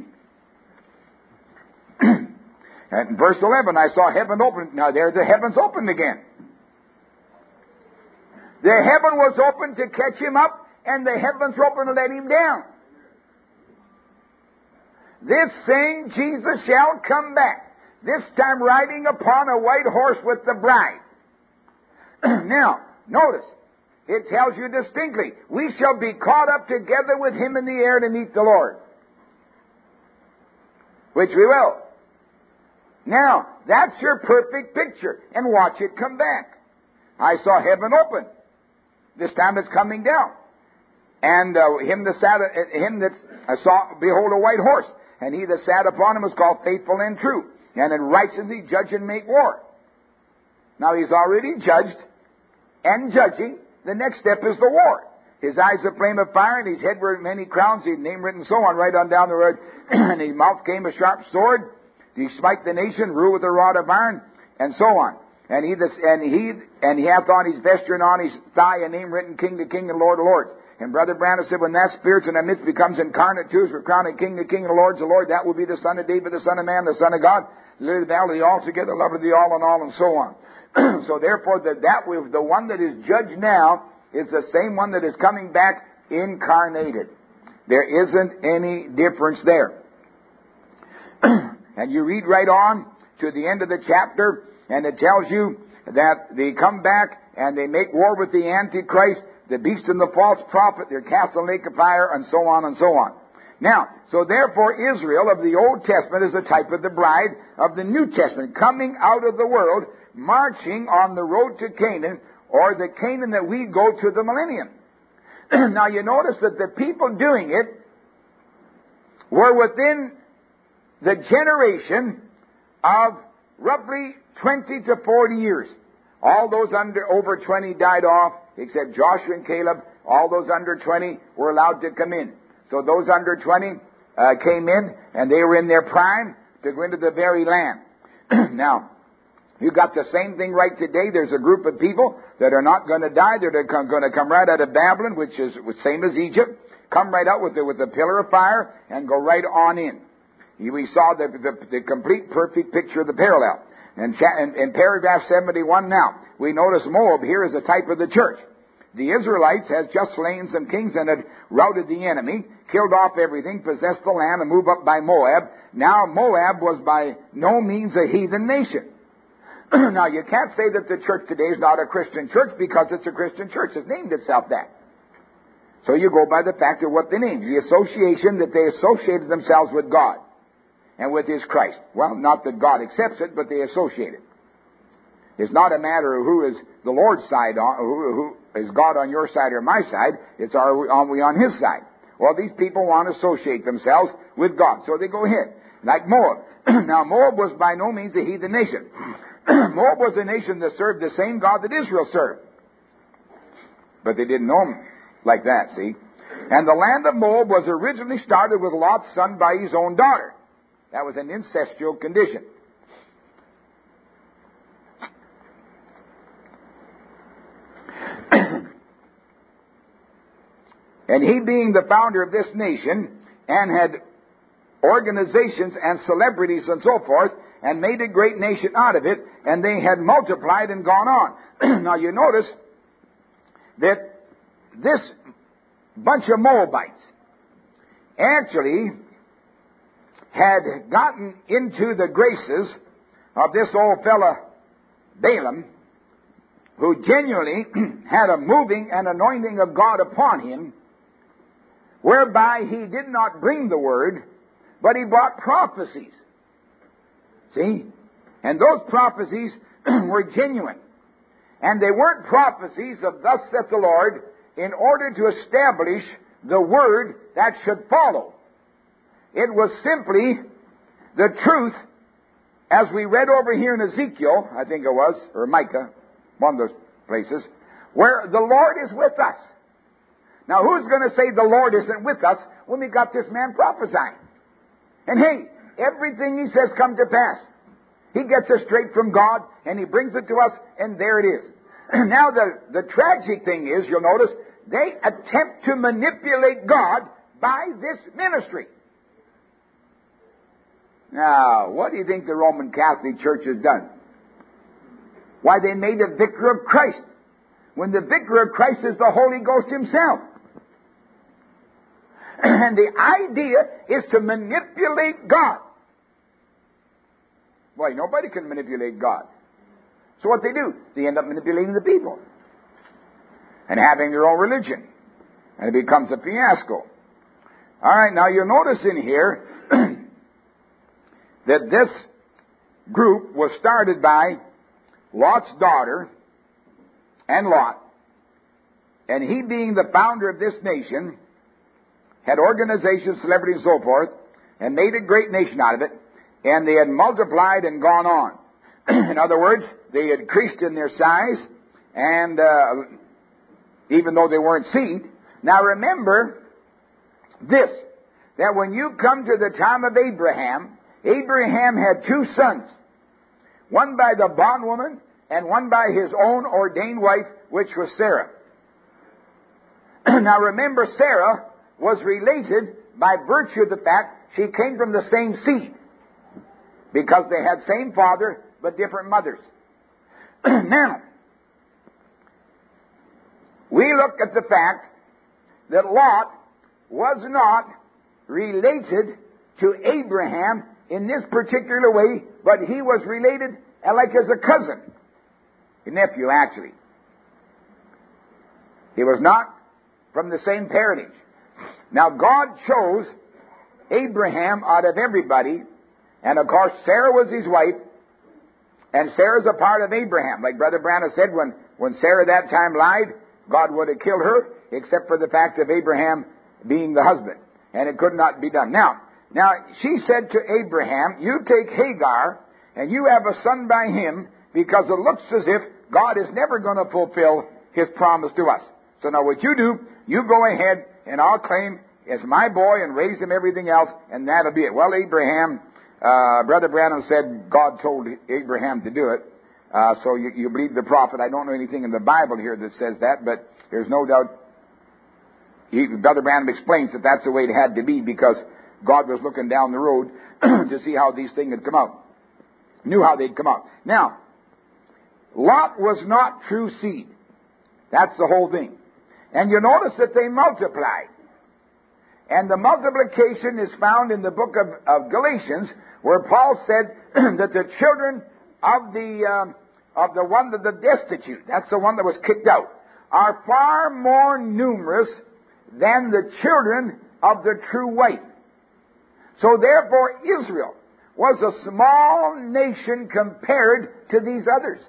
And in verse eleven, I saw heaven open. Now, there the heavens opened again. The heaven was open to catch him up, and the heavens were open to let him down. This saying, Jesus shall come back, this time riding upon a white horse with the bride. Now, notice, it tells you distinctly, we shall be caught up together with him in the air to meet the Lord. Which we will. Now, that's your perfect picture. And watch it come back. I saw heaven open. This time it's coming down. And uh, him that sat, uh, him that I saw, behold, a white horse. And he that sat upon him was called Faithful and True. And in righteousness he judge and make war. Now he's already judged and judging. The next step is the war. His eyes a flame of fire, and his head were many crowns, his name written so on, right on down the road. And his mouth came a sharp sword. He smite the nation, rule with a rod of iron, and so on. And he that, and he and he hath on his vesture and on his thigh a name written, King to King and Lord of Lords. And Brother Branham said, when that spirit in our midst becomes incarnate too, for crowning King to King and Lord of Lord, that will be the Son of David, the Son of Man, the Son of God, Lily of the Valley, the altogether, lover of the all and all, and so on. So therefore, that that will, the one that is judged now is the same one that is coming back incarnated. There isn't any difference there. And you read right on to the end of the chapter, and it tells you that they come back and they make war with the Antichrist, the beast and the false prophet. They're cast in the lake of fire, and so on and so on. Now, so therefore Israel of the Old Testament is a type of the bride of the New Testament, coming out of the world, marching on the road to Canaan, or the Canaan that we go to the millennium. Now you notice that the people doing it were within the generation of roughly twenty to forty years. All those under over twenty died off, except Joshua and Caleb. All those under twenty were allowed to come in. So those under twenty uh, came in, and they were in their prime to go into the very land. Now, you got the same thing right today. There's a group of people that are not going to die. They're going to come right out of Babylon, which is the same as Egypt. Come right out with the, with the pillar of fire and go right on in. We saw the, the, the complete, perfect picture of the parallel. And in, in paragraph seventy-one now, we notice Moab here is a type of the church. The Israelites had just slain some kings and had routed the enemy, killed off everything, possessed the land, and moved up by Moab. Now Moab was by no means a heathen nation. Now you can't say that the church today is not a Christian church because it's a Christian church. It's named itself that. So you go by the fact of what they named. The association that they associated themselves with God and with His Christ. Well, not that God accepts it, but they associate it. It's not a matter of who is the Lord's side, on, who, who is God on your side or my side. It's are we, are we on His side? Well, these people want to associate themselves with God, so they go ahead. Like Moab. Now, Moab was by no means a heathen nation. Moab was a nation that served the same God that Israel served. But they didn't know Him like that, see? And the land of Moab was originally started with Lot's son by his own daughter. That was an incestual condition. And he, being the founder of this nation, and had organizations and celebrities and so forth, and made a great nation out of it, and they had multiplied and gone on. Now you notice that this bunch of Moabites actually had gotten into the graces of this old fella Balaam, who genuinely had a moving and anointing of God upon him, whereby he did not bring the word, but he brought prophecies. See? And those prophecies were genuine. And they weren't prophecies of thus saith the Lord in order to establish the word that should follow. It was simply the truth, as we read over here in Ezekiel, I think it was, or Micah, one of those places, where the Lord is with us. Now, who's going to say the Lord isn't with us when we got this man prophesying? And hey, everything he says come to pass. He gets it straight from God, and he brings it to us, and there it is. Now, the, the tragic thing is, you'll notice, they attempt to manipulate God by this ministry. Now, what do you think the Roman Catholic Church has done? Why, they made a vicar of Christ, when the vicar of Christ is the Holy Ghost himself. And the idea is to manipulate God. Boy, nobody can manipulate God. So what they do, they end up manipulating the people and having their own religion. And it becomes a fiasco. All right, now you'll notice in here that this group was started by Lot's daughter and Lot. And he, being the founder of this nation, had organizations, celebrities, and so forth, and made a great nation out of it, and they had multiplied and gone on. In other words, they had increased in their size, and uh, even though they weren't seed. Now remember this, that when you come to the time of Abraham, Abraham had two sons, one by the bondwoman and one by his own ordained wife, which was Sarah. Now remember, Sarah was related by virtue of the fact she came from the same seed, because they had same father but different mothers. Now, we look at the fact that Lot was not related to Abraham in this particular way, but he was related like as a cousin, a nephew actually. He was not from the same parentage. Now, God chose Abraham out of everybody, and of course, Sarah was his wife, and Sarah's a part of Abraham. Like Brother Branham said, when, when Sarah that time lied, God would have killed her, except for the fact of Abraham being the husband, and it could not be done. Now, now she said to Abraham, you take Hagar, and you have a son by him, because it looks as if God is never going to fulfill his promise to us. So now what you do, you go ahead, and I'll claim as my boy and raise him everything else, and that'll be it. Well, Abraham, uh, Brother Branham said God told Abraham to do it. Uh, so you, you believe the prophet. I don't know anything in the Bible here that says that, but there's no doubt. He, Brother Branham explains that that's the way it had to be, because God was looking down the road to see how these things had come out. Knew how they'd come out. Now, Lot was not true seed. That's the whole thing. And you notice that they multiplied. And the multiplication is found in the book of, of Galatians, where Paul said that the children of the um, of the one that the destitute, that's the one that was kicked out, are far more numerous than the children of the true wife. So therefore Israel was a small nation compared to these others.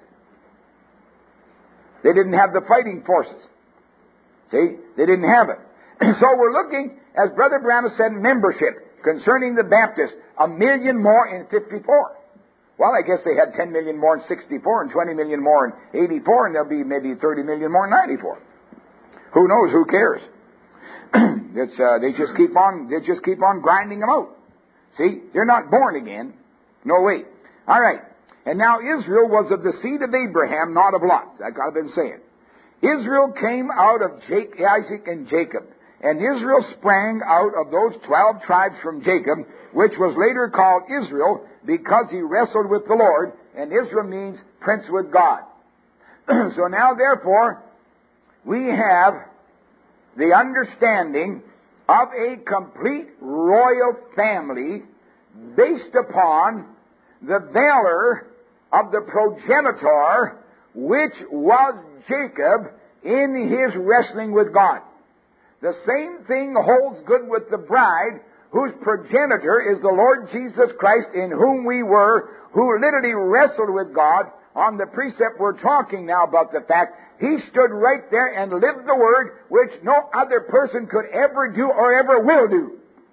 They didn't have the fighting forces. See? They didn't have it. So we're looking, as Brother Branham said, membership concerning the Baptists, a million more in fifty-four. Well, I guess they had ten million more in sixty-four and twenty million more in eighty-four, and there'll be maybe thirty million more in ninety-four. Who knows? Who cares? it's, uh, they just keep on, they just keep on grinding them out. See, they're not born again. No way. All right. And now Israel was of the seed of Abraham, not of Lot. Like I've been saying. Israel came out of Jake, Isaac and Jacob. And Israel sprang out of those twelve tribes from Jacob, which was later called Israel, because he wrestled with the Lord. And Israel means prince with God. So now, therefore, we have the understanding of a complete royal family based upon the valor of the progenitor, which was Jacob in his wrestling with God. The same thing holds good with the bride, whose progenitor is the Lord Jesus Christ, in whom we were, who literally wrestled with God. On the precept we're talking now about the fact he stood right there and lived the Word, which no other person could ever do or ever will do.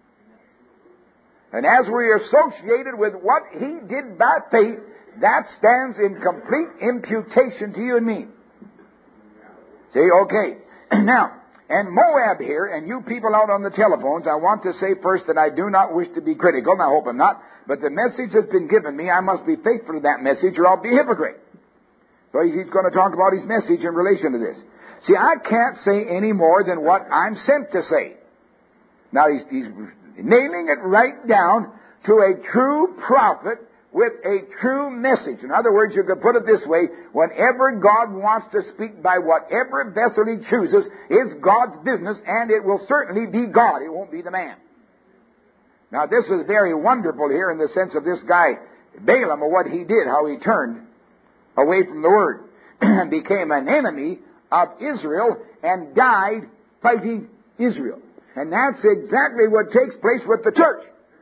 And as we are associated with what he did by faith, that stands in complete imputation to you and me. See, okay. Now, and Moab here, and you people out on the telephones, I want to say first that I do not wish to be critical, and I hope I'm not, but the message has been given me. I must be faithful to that message, or I'll be a hypocrite. So he's going to talk about his message in relation to this. See, I can't say any more than what I'm sent to say. Now, he's, he's nailing it right down to a true prophet with a true message. In other words, you could put it this way: whenever God wants to speak by whatever vessel he chooses, it's God's business, and it will certainly be God. It won't be the man. Now, this is very wonderful here in the sense of this guy, Balaam, or what he did, how he turned away from the Word and became an enemy of Israel and died fighting Israel. And that's exactly what takes place with the church.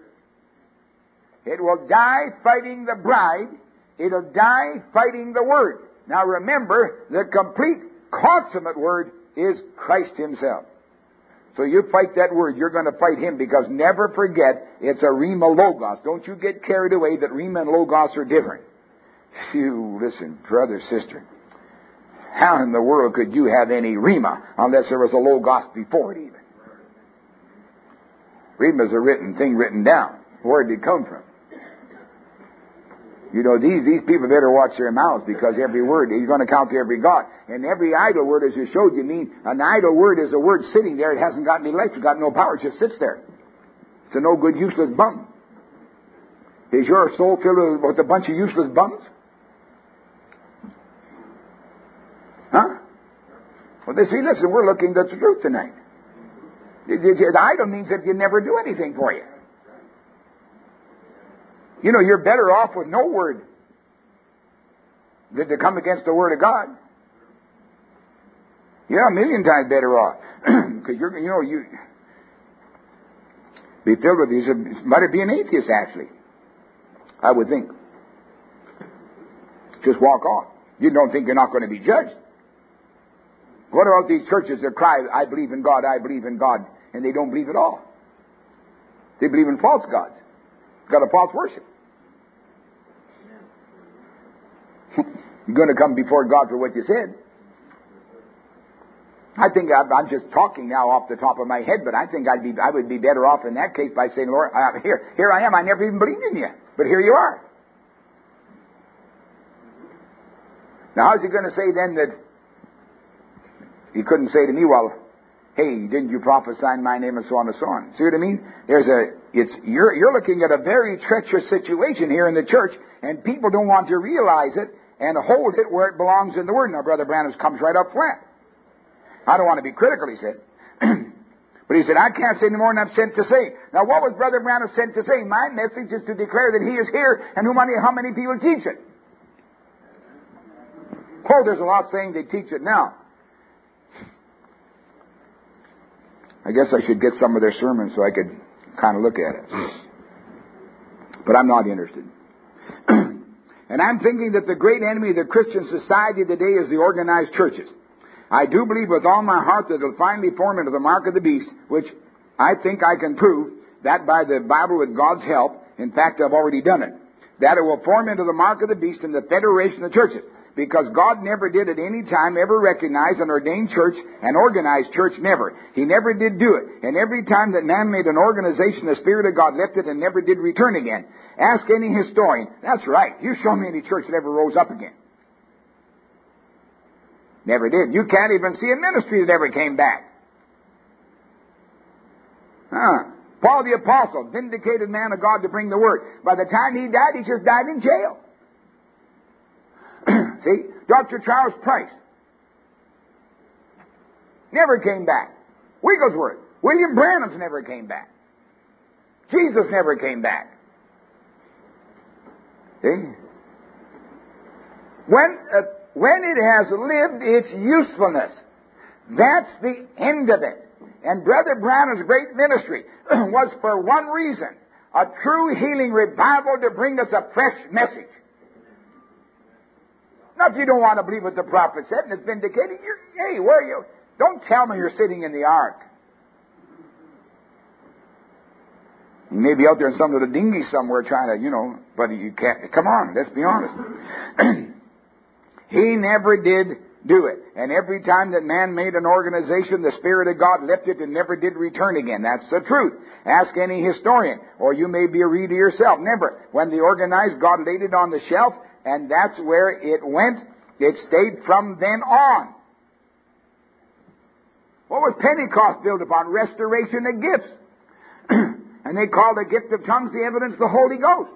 It will die fighting the bride. It'll die fighting the Word. Now remember, the complete, consummate Word is Christ Himself. So you fight that Word, you're going to fight Him, because never forget, it's a Rhema Logos. Don't you get carried away that Rhema and Logos are different. Phew, listen, brother, sister. How in the world could you have any Rhema unless there was a Logos before it even? Rhema is a written thing written down. Where did it come from? You know, these, these people better watch their mouths, because every word, he's going to count to every God. And every idle word, as you showed you, mean an idle word is a word sitting there. It hasn't got any life. It's got no power. It just sits there. It's a no good, useless bum. Is your soul filled with a bunch of useless bums? Huh? Well, they see, listen, we're looking at the truth tonight. The idle means that you never do anything for you. You know, you're better off with no word than to come against the Word of God. Yeah, a million times better off. Because you're, you know, you be filled with these. Might be an atheist, actually. I would think. Just walk off. You don't think you're not going to be judged. What about these churches that cry, I believe in God, I believe in God, and they don't believe at all? They believe in false gods. Got a false worship. You're going to come before God for what you said. I think I'm, I'm just talking now off the top of my head, but I think I'd be, I would be better off in that case by saying, Lord, uh, here, here I am. I never even believed in you, but here you are. Now, how's he going to say then that he couldn't say to me, well, hey, didn't you prophesy in my name, and so on and so on? See what I mean? There's a, it's, you're, you're looking at a very treacherous situation here in the church, and people don't want to realize it and hold it where it belongs in the Word. Now, Brother Branham comes right up flat. I don't want to be critical, he said. But he said, I can't say any more than I'm sent to say. Now, what was Brother Branham sent to say? My message is to declare that he is here, and how many, how many people teach it? Oh, there's a lot saying they teach it now. I guess I should get some of their sermons so I could kind of look at it. But I'm not interested. And I'm thinking that the great enemy of the Christian society today is the organized churches. I do believe with all my heart that it will finally form into the mark of the beast, which I think I can prove that by the Bible with God's help. In fact, I've already done it. That it will form into the mark of the beast in the federation of churches. Because God never did at any time ever recognize an ordained church, an organized church, never. He never did do it. And every time that man made an organization, the Spirit of God left it and never did return again. Ask any historian. That's right. You show me any church that ever rose up again. Never did. You can't even see a ministry that ever came back. Huh. Paul the Apostle, vindicated man of God to bring the word. By the time he died, he just died in jail. See? Doctor Charles Price never came back. Wigglesworth, William Branham's never came back. Jesus never came back. See? When, uh, when it has lived its usefulness, that's the end of it. And Brother Branham's great ministry was for one reason, a true healing revival to bring us a fresh message. Now, if you don't want to believe what the prophet said and it's vindicated, you're, hey, where are you? Don't tell me you're sitting in the ark. You may be out there in some little dinghy somewhere trying to, you know, but you can't. Come on, let's be honest. He never did do it. And every time that man made an organization, the Spirit of God left it and never did return again. That's the truth. Ask any historian, or you may be a reader yourself. Remember, when they organized, God laid it on the shelf, and that's where it went. It stayed from then on. What was Pentecost built upon? Restoration of gifts. And they called the gift of tongues the evidence of the Holy Ghost.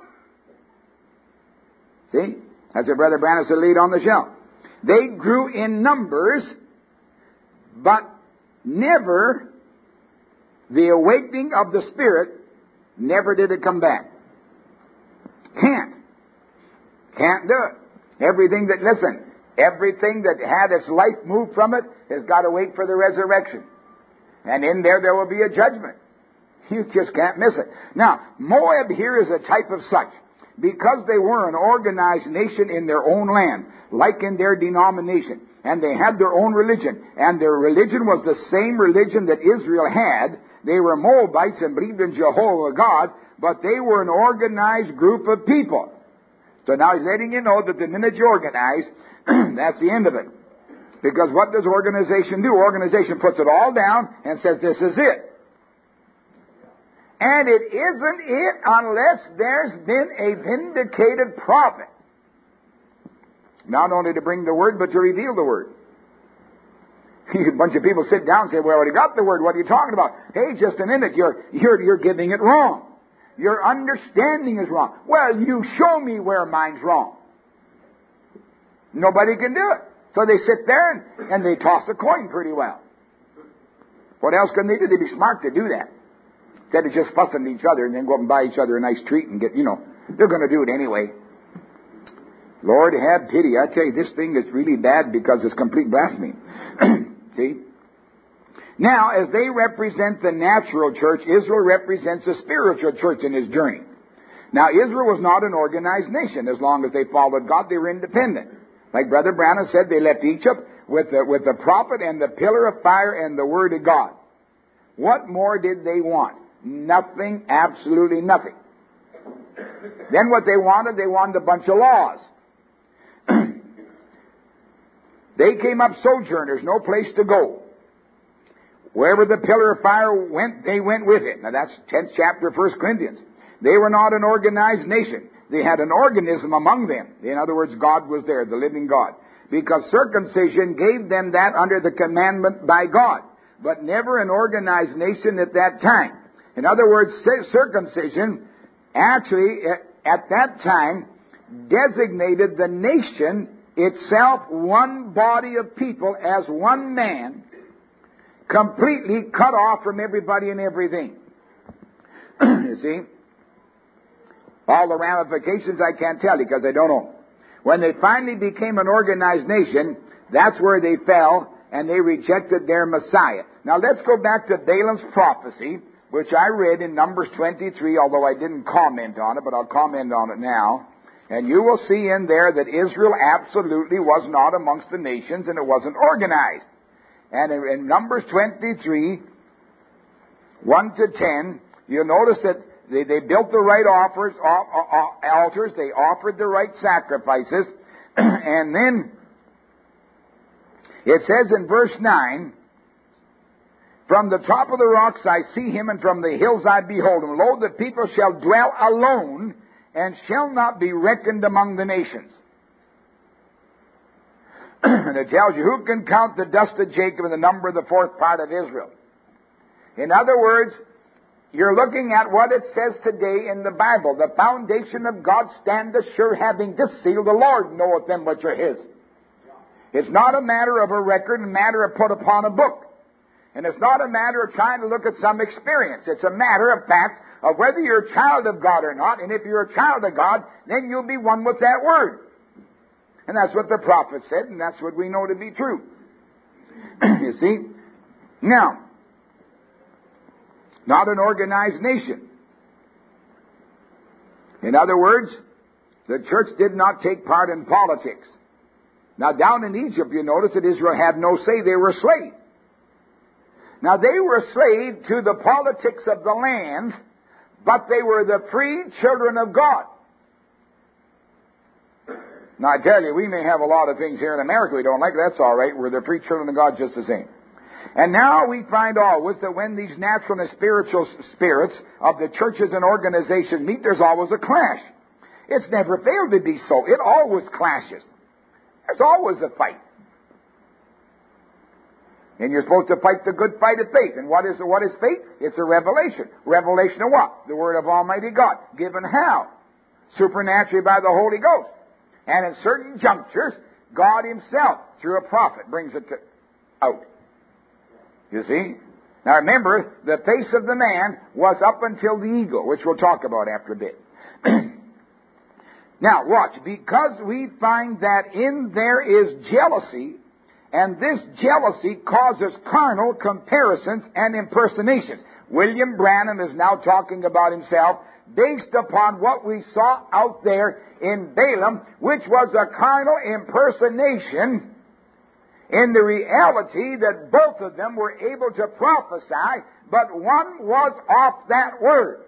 See? That's what Brother Branham said, laid on the shelf. They grew in numbers, but never, the awakening of the Spirit, never did it come back. Can't. Can't do it. Everything that, listen, everything that had its life moved from it has got to wait for the resurrection. And in there, there will be a judgment. You just can't miss it. Now, Moab here is a type of such. Because they were an organized nation in their own land, like in their denomination, and they had their own religion, and their religion was the same religion that Israel had. They were Moabites and believed in Jehovah God, but they were an organized group of people. So now he's letting you know that the minute you organize, that's the end of it. Because what does organization do? Organization puts it all down and says, this is it. And it isn't it unless there's been a vindicated prophet. Not only to bring the word, but to reveal the word. A bunch of people sit down and say, well, I already got the word. What are you talking about? Hey, just a minute. You're, you're, you're giving it wrong. Your understanding is wrong. Well, you show me where mine's wrong. Nobody can do it. So they sit there and, and they toss a coin pretty well. What else can they do? They'd be smart to do that. Instead of just fussing at each other and then go up and buy each other a nice treat and get, you know, they're going to do it anyway. Lord, have pity. I tell you, this thing is really bad because it's complete blasphemy. See? Now, as they represent the natural church, Israel represents a spiritual church in his journey. Now, Israel was not an organized nation. As long as they followed God, they were independent. Like Brother Branham said, they left Egypt with the, with the prophet and the pillar of fire and the word of God. What more did they want? Nothing, absolutely nothing. Then what they wanted, they wanted a bunch of laws. They came up sojourners, no place to go. Wherever the pillar of fire went, they went with it. Now that's tenth chapter of First Corinthians. They were not an organized nation. They had an organism among them. In other words, God was there, the living God. Because circumcision gave them that under the commandment by God. But never an organized nation at that time. In other words, circumcision actually at that time designated the nation itself, one body of people as one man, completely cut off from everybody and everything. You see? All the ramifications I can't tell you because I don't know. When they finally became an organized nation, that's where they fell and they rejected their Messiah. Now let's go back to Balaam's prophecy, which I read in Numbers twenty-three, although I didn't comment on it, but I'll comment on it now. And you will see in there that Israel absolutely was not amongst the nations and it wasn't organized. And in, in Numbers twenty-three, one to ten, you'll notice that they, they built the right offers, uh, uh, altars, they offered the right sacrifices, And then it says in verse nine, from the top of the rocks I see him, and from the hills I behold him. Lo, the people shall dwell alone, and shall not be reckoned among the nations. And it tells you, who can count the dust of Jacob and the number of the fourth part of Israel? In other words, you're looking at what it says today in the Bible. The foundation of God standeth sure, having this seal, the Lord knoweth them which are his. It's not a matter of a record, a matter of put upon a book. And it's not a matter of trying to look at some experience. It's a matter of fact of whether you're a child of God or not. And if you're a child of God, then you'll be one with that word. And that's what the prophet said, and that's what we know to be true. You see? Now, not an organized nation. In other words, the church did not take part in politics. Now, down in Egypt, you notice that Israel had no say. They were slaves. Now, they were slaves to the politics of the land, but they were the free children of God. Now, I tell you, we may have a lot of things here in America we don't like. That's all right. We're the free children of God just the same. And now we find always that when these natural and spiritual spirits of the churches and organizations meet, there's always a clash. It's never failed to be so. It always clashes. There's always a fight. And you're supposed to fight the good fight of faith. And what is what is faith? It's a revelation. Revelation of what? The Word of Almighty God. Given how? Supernaturally by the Holy Ghost. And in certain junctures, God Himself, through a prophet, brings it to, out. You see? Now remember, the face of the man was up until the eagle, which we'll talk about after a bit. Now, watch. Because we find that in there is jealousy, and this jealousy causes carnal comparisons and impersonations. William Branham is now talking about himself based upon what we saw out there in Balaam, which was a carnal impersonation in the reality that both of them were able to prophesy, but one was off that word.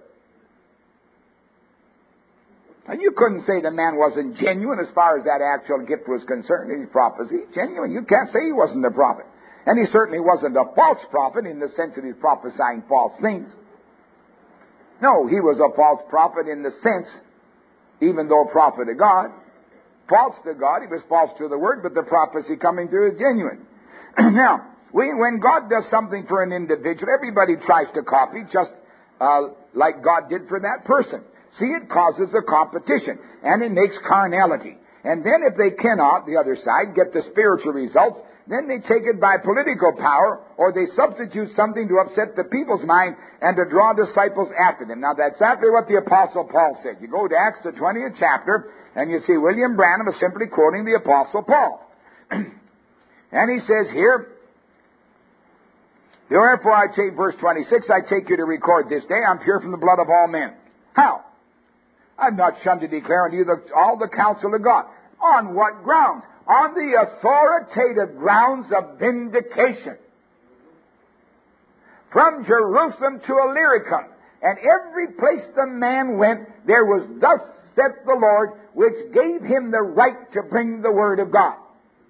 And you couldn't say the man wasn't genuine as far as that actual gift was concerned in his prophecy. Genuine. You can't say he wasn't a prophet. And he certainly wasn't a false prophet in the sense that he's prophesying false things. No, he was a false prophet in the sense, even though a prophet of God, false to God, he was false to the word, but the prophecy coming through is genuine. Now, we, when God does something for an individual, everybody tries to copy just uh, like God did for that person. See, it causes a competition, and it makes carnality. And then if they cannot, the other side, get the spiritual results, then they take it by political power, or they substitute something to upset the people's mind and to draw disciples after them. Now, that's exactly what the Apostle Paul said. You go to Acts, the twentieth chapter, and you see William Branham is simply quoting the Apostle Paul. And he says here, therefore I take, verse twenty-six, I take you to record this day, I'm pure from the blood of all men. How? I'm not shunned to declare unto you the, all the counsel of God. On what grounds? On the authoritative grounds of vindication. From Jerusalem to Illyricum, and every place the man went, there was thus saith the Lord, which gave him the right to bring the word of God.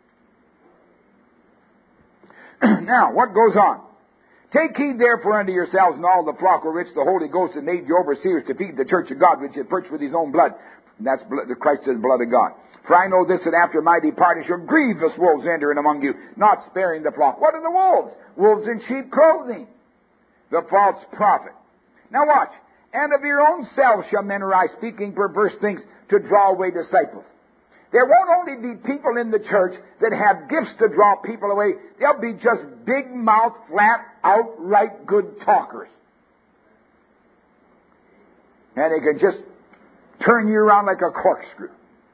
Now, what goes on? Take heed therefore unto yourselves and all the flock with which the Holy Ghost hath made you overseers to feed the church of God, which he hath purchased with his own blood. And that's blood, the Christ is the blood of God. For I know this, that after my departing shall grievous wolves enter in among you, not sparing the flock. What are the wolves? Wolves in sheep clothing. The false prophet. Now watch. And of your own selves shall men arise, speaking perverse things to draw away disciples. There won't only be people in the church that have gifts to draw people away. They'll be just big-mouth, flat, outright good talkers. And they can just turn you around like a corkscrew.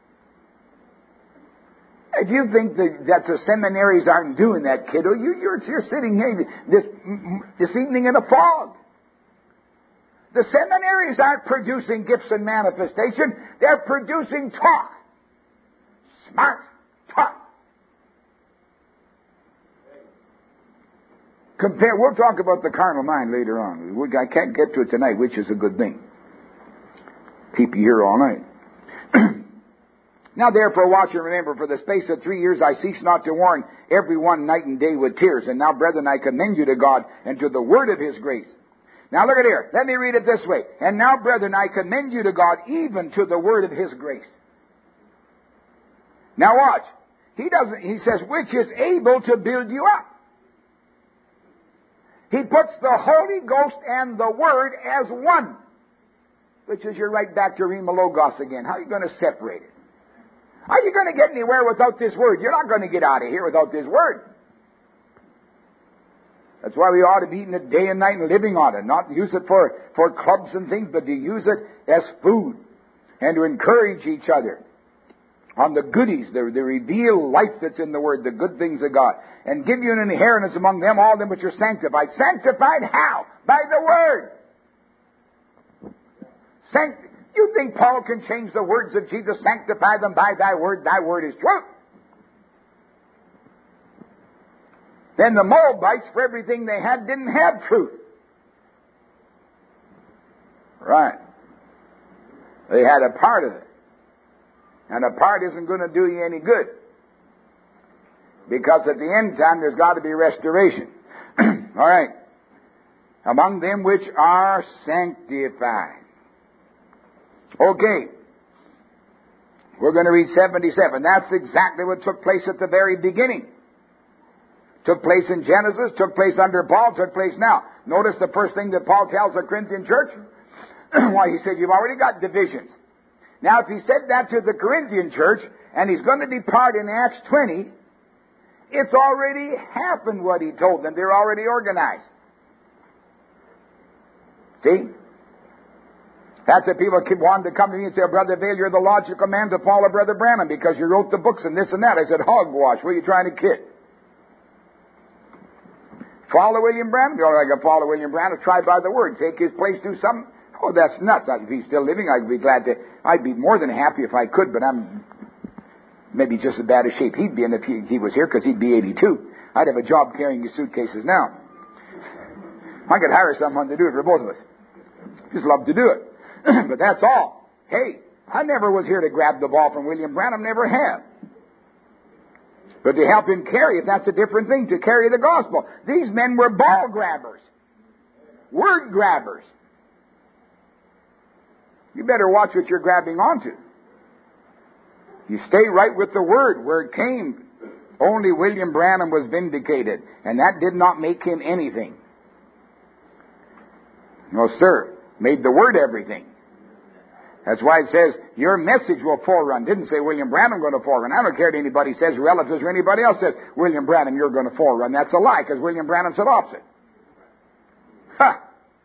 If you think that, that the seminaries aren't doing that, kiddo, you, you're, you're sitting here this, this evening in a fog. The seminaries aren't producing gifts and manifestation. They're producing talk. Smart talk. Compare. We'll talk about the carnal mind later on. We, I can't get to it tonight, which is a good thing. Keep you here all night. Now therefore watch and remember, for the space of three years I cease not to warn every one night and day with tears. And now, brethren, I commend you to God and to the word of his grace. Now look at here. Let me read it this way. And now, brethren, I commend you to God, even to the word of his grace. Now watch. He doesn't, he says, which is able to build you up. He puts the Holy Ghost and the Word as one. Which is, you're right back to Rhema Logos again. How are you going to separate it? How are you going to get anywhere without this Word? You're not going to get out of here without this Word. That's why we ought to be eating it day and night and living on it. Not use it for, for clubs and things, but to use it as food. And to encourage each other on the goodies, the, the revealed life that's in the Word, the good things of God. And give you an inheritance among them, all them which are sanctified. Sanctified how? By the Word. Sanct- you think Paul can change the words of Jesus? Sanctify them by thy word. Thy word is truth. Then the Moabites, for everything they had, didn't have truth. Right. They had a part of it. And a part isn't going to do you any good. Because at the end time, there's got to be restoration. All right. Among them which are sanctified. Okay. We're going to read seventy-seven. That's exactly what took place at the very beginning. Took place in Genesis, took place under Paul, took place now. Notice the first thing that Paul tells the Corinthian church. Why, he said, you've already got divisions. Now, if he said that to the Corinthian church, and he's going to depart in Acts twenty, it's already happened what he told them. They're already organized. See? That's what people keep wanting to come to me and say, Brother Vail, you're the logical man to follow Brother Branham because you wrote the books and this and that. I said, hogwash, what are you trying to kid? Follow William Branham? You know, I can follow William Branham, try by the word, take his place, do something. Oh, that's nuts. If he's still living, I'd be glad to, I'd be more than happy if I could, but I'm maybe just as bad a shape he'd be in if he, he was here, because he'd be eighty-two. I'd have a job carrying his suitcases now. I could hire someone to do it for both of us. Just love to do it. But that's all. Hey, I never was here to grab the ball from William Branham, never have. But to help him carry it, that's a different thing, to carry the gospel. These men were ball grabbers. Word grabbers. You better watch what you're grabbing onto. You stay right with the Word, where it came. Only William Branham was vindicated, and that did not make him anything. No, sir. Made the Word everything. That's why it says, your message will forerun. Didn't say William Branham going to forerun. I don't care what anybody says, relatives or anybody else says, William Branham, you're going to forerun. That's a lie, because William Branham said opposite. Ha!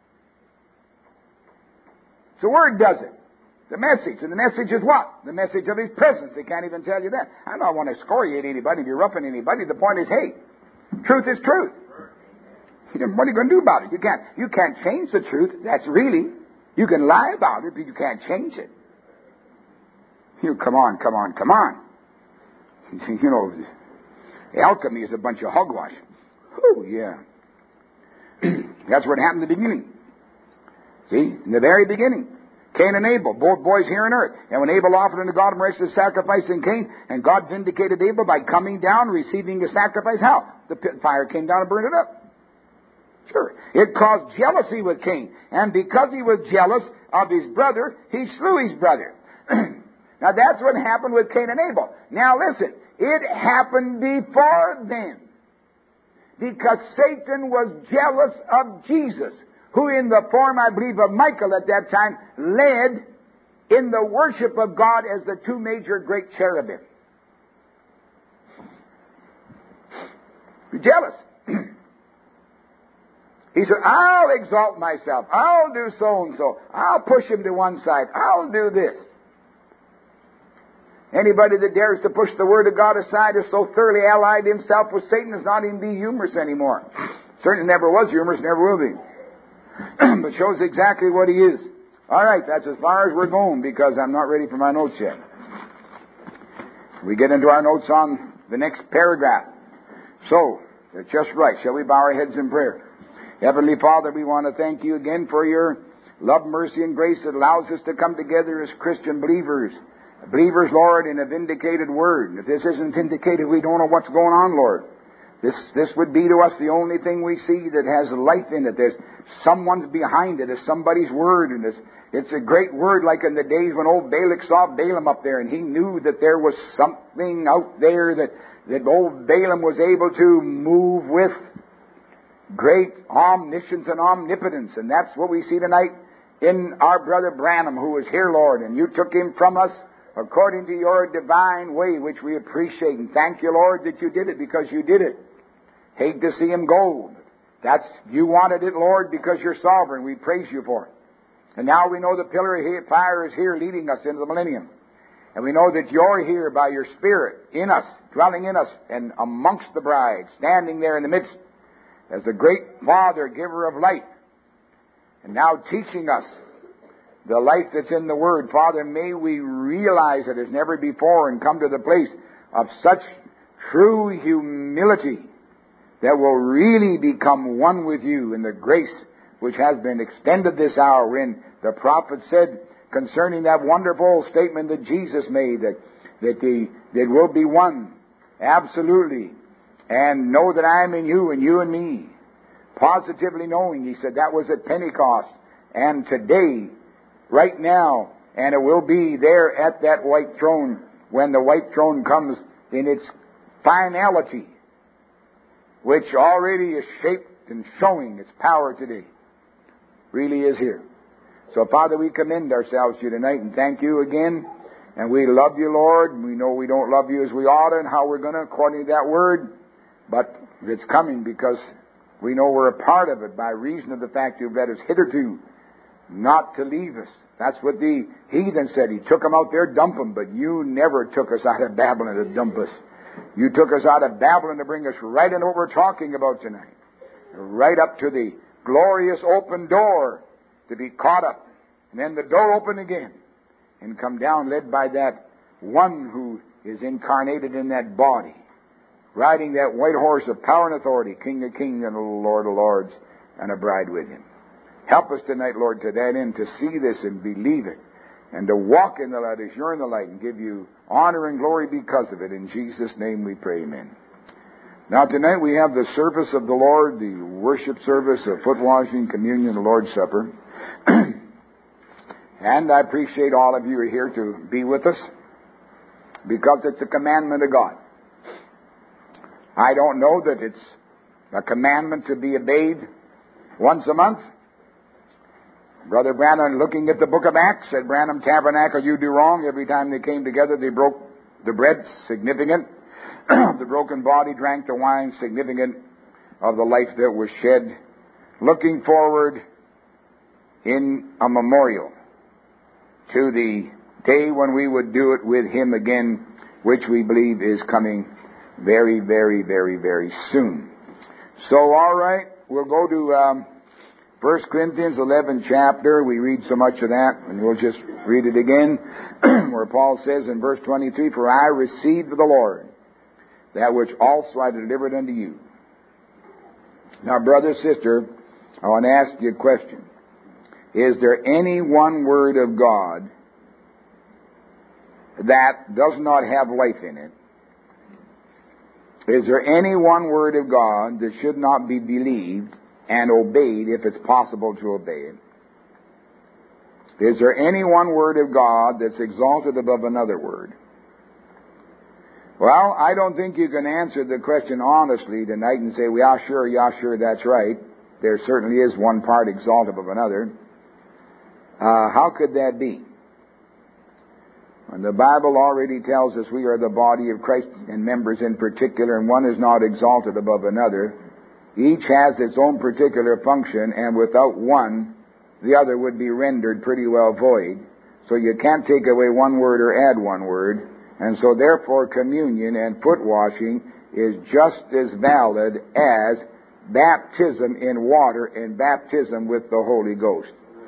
The Word does it. The message. And the message is what? The message of His presence. They can't even tell you that. I don't want to excoriate anybody if you're roughing anybody. The point is, hey, truth is truth. What are you going to do about it? You can't, you can't change the truth. That's really, you can lie about it, but you can't change it. You come on, come on, come on. You know, alchemy is a bunch of hogwash. Oh, yeah. That's what happened in the beginning. See, in the very beginning. Cain and Abel, both boys here on earth. And when Abel offered unto God a miraculous sacrifice in Cain, and God vindicated Abel by coming down, receiving the sacrifice, how? The pit fire came down and burned it up. Sure. It caused jealousy with Cain. And because he was jealous of his brother, he slew his brother. Now that's what happened with Cain and Abel. Now listen, it happened before then. Because Satan was jealous of Jesus, who in the form, I believe, of Michael at that time, led in the worship of God as the two major great cherubim. You're jealous. He said, I'll exalt myself. I'll do so-and-so. I'll push him to one side. I'll do this. Anybody that dares to push the Word of God aside is so thoroughly allied himself with Satan as not even be humorous anymore. Certainly never was humorous, never will be. But shows exactly what he is. All right, that's as far as we're going, because I'm not ready for my notes yet. We get into our notes on the next paragraph. So, that's just right. Shall we bow our heads in prayer? Heavenly Father, we want to thank you again for your love, mercy, and grace that allows us to come together as Christian believers Believers, Lord, in a vindicated word. If this isn't vindicated, we don't know what's going on, Lord. This this would be to us the only thing we see that has life in it. There's someone's behind it. It's somebody's word, and it's it's a great word, like in the days when old Balak saw Balaam up there, and he knew that there was something out there that, that old Balaam was able to move with. Great omniscience and omnipotence. And that's what we see tonight in our brother Branham, who is here, Lord. And you took him from us according to your divine way, which we appreciate. And thank you, Lord, that you did it, because you did it. Hate to see him go. That's, you wanted it, Lord, because you're sovereign. We praise you for it. And now we know the pillar of fire is here leading us into the millennium. And we know that you're here by your Spirit, in us, dwelling in us, and amongst the bride, standing there in the midst, as the great Father, giver of life, and now teaching us the life that's in the Word. Father, may we realize it as never before and come to the place of such true humility that will really become one with you in the grace which has been extended this hour, when the prophet said concerning that wonderful statement that Jesus made, that, that, the, that will be one, absolutely, and know that I am in you and you in me. Positively knowing, he said, that was at Pentecost. And today, right now, and it will be there at that white throne when the white throne comes in its finality, which already is shaped and showing its power today. Really is here. So, Father, we commend ourselves to you tonight and thank you again. And we love you, Lord. And we know we don't love you as we ought and how we're going to according to that word. But it's coming because we know we're a part of it by reason of the fact you've led us hitherto not to leave us. That's what the heathen said. He took them out there, dump them. But you never took us out of Babylon to dump us. You took us out of Babylon to bring us right into what we're talking about tonight. Right up to the glorious open door to be caught up. And then the door open again. And come down led by that one who is incarnated in that body, riding that white horse of power and authority, King of kings and Lord of lords, and a bride with him. Help us tonight, Lord, to that end, to see this and believe it, and to walk in the light as you're in the light, and give you honor and glory because of it. In Jesus' name we pray, amen. Now tonight we have the service of the Lord, the worship service of foot washing, communion, the Lord's Supper. And I appreciate all of you are here to be with us, because it's a commandment of God. I don't know that it's a commandment to be obeyed once a month. Brother Branham, looking at the book of Acts, said, Branham Tabernacle, you do wrong. Every time they came together, they broke the bread, significant. The broken body drank the wine, significant of the life that was shed. Looking forward in a memorial to the day when we would do it with him again, which we believe is coming very, very, very, very soon. So, all right, we'll go to um, First Corinthians eleven chapter. We read so much of that, and we'll just read it again, where Paul says in verse twenty-three, For I received of the Lord that which also I delivered unto you. Now, brother, sister, I want to ask you a question. Is there any one word of God that does not have life in it? Is there any one word of God that should not be believed and obeyed if it's possible to obey it? Is there any one word of God that's exalted above another word? Well, I don't think you can answer the question honestly tonight and say, well, yeah, sure, yeah, sure, that's right. There certainly is one part exalted above another. Uh, how could that be? And the Bible already tells us we are the body of Christ and members in particular, and one is not exalted above another. Each has its own particular function, and without one, the other would be rendered pretty well void. So you can't take away one word or add one word. And so therefore communion and foot washing is just as valid as baptism in water and baptism with the Holy Ghost.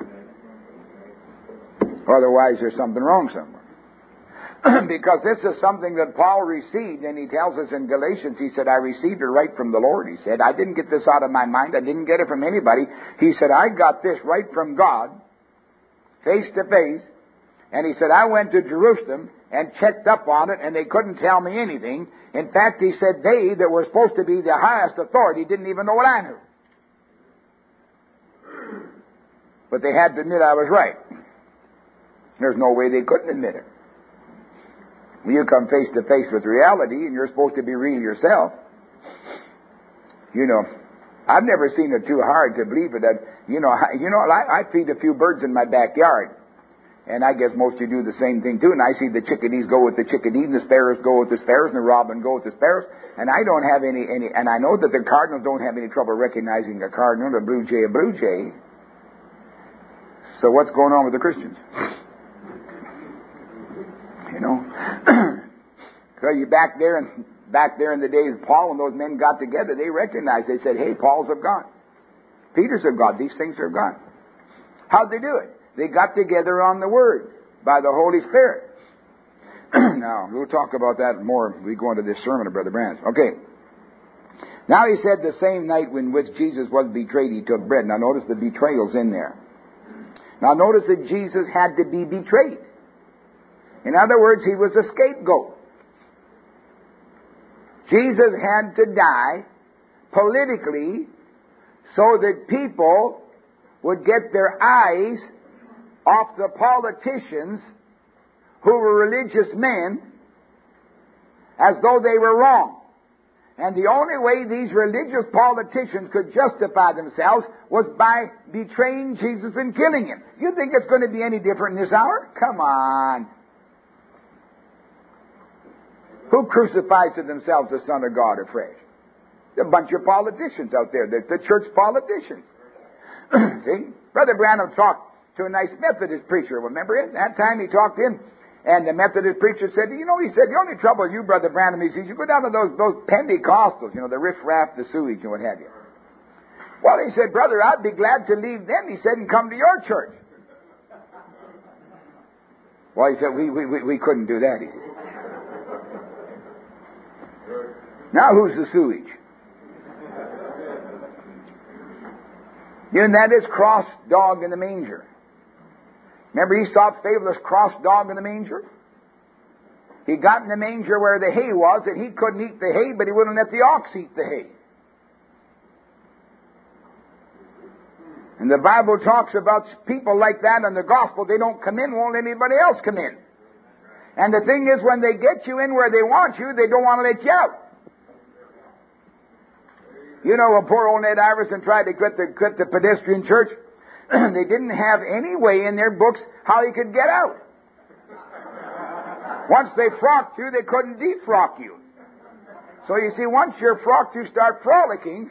Otherwise there's something wrong somewhere. Because this is something that Paul received, and he tells us in Galatians, he said, I received it right from the Lord. He said, I didn't get this out of my mind. I didn't get it from anybody. He said, I got this right from God, face to face, And he said, I went to Jerusalem and checked up on it, and they couldn't tell me anything. In fact, he said, they that were supposed to be the highest authority didn't even know what I knew. But they had to admit I was right. There's no way they couldn't admit it. When you come face to face with reality, and you're supposed to be real yourself, you know, I've never seen it too hard to believe it that, you know, I, you know, I, I feed a few birds in my backyard. And I guess most of you do the same thing too. And I see the chickadees go with the chickadees, and the sparrows go with the sparrows, and the robin go with the sparrows. And I don't have any, any, and I know that the cardinals don't have any trouble recognizing a cardinal, a blue jay, a blue jay. So what's going on with the Christians? You know, so you back there and back there in the days of Paul, when those men got together, they recognized. They said, "Hey, Paul's of God, Peter's of God. These things are of God." How'd they do it? They got together on the Word by the Holy Spirit. Now, we'll talk about that more when we go into this sermon of Brother Branham. Okay. Now he said the same night when which Jesus was betrayed, he took bread. Now notice the betrayal's in there. Now notice that Jesus had to be betrayed. In other words, he was a scapegoat. Jesus had to die politically so that people would get their eyes off the politicians who were religious men as though they were wrong. And the only way these religious politicians could justify themselves was by betraying Jesus and killing him. You think it's going to be any different in this hour? Come on. Who crucifies to themselves the Son of God afresh? A bunch of politicians out there, the, the church politicians. See? Brother Branham talked to a nice Methodist preacher. Remember it? That time he talked in, and the Methodist preacher said, you know, he said, the only trouble with you, Brother Branham, he says, you go down to those, those Pentecostals, you know, the riff-raff, the sewage, and what have you. Well, he said, brother, I'd be glad to leave them, he said, and come to your church. Well, he said, we, we, we, we couldn't do that, he said. Now who's the sewage? You know, that is cross dog in the manger. Remember Aesop's fabulous cross dog in the manger? He got in the manger where the hay was, and he couldn't eat the hay, but he wouldn't let the ox eat the hay. And the Bible talks about people like that in the gospel. They don't come in, won't let anybody else come in. And the thing is, when they get you in where they want you, they don't want to let you out. You know, when poor old Ned Iverson tried to quit the, quit the pedestrian church, they didn't have any way in their books how he could get out. Once they frocked you, they couldn't defrock you. So you see, once you're frocked, you start frolicking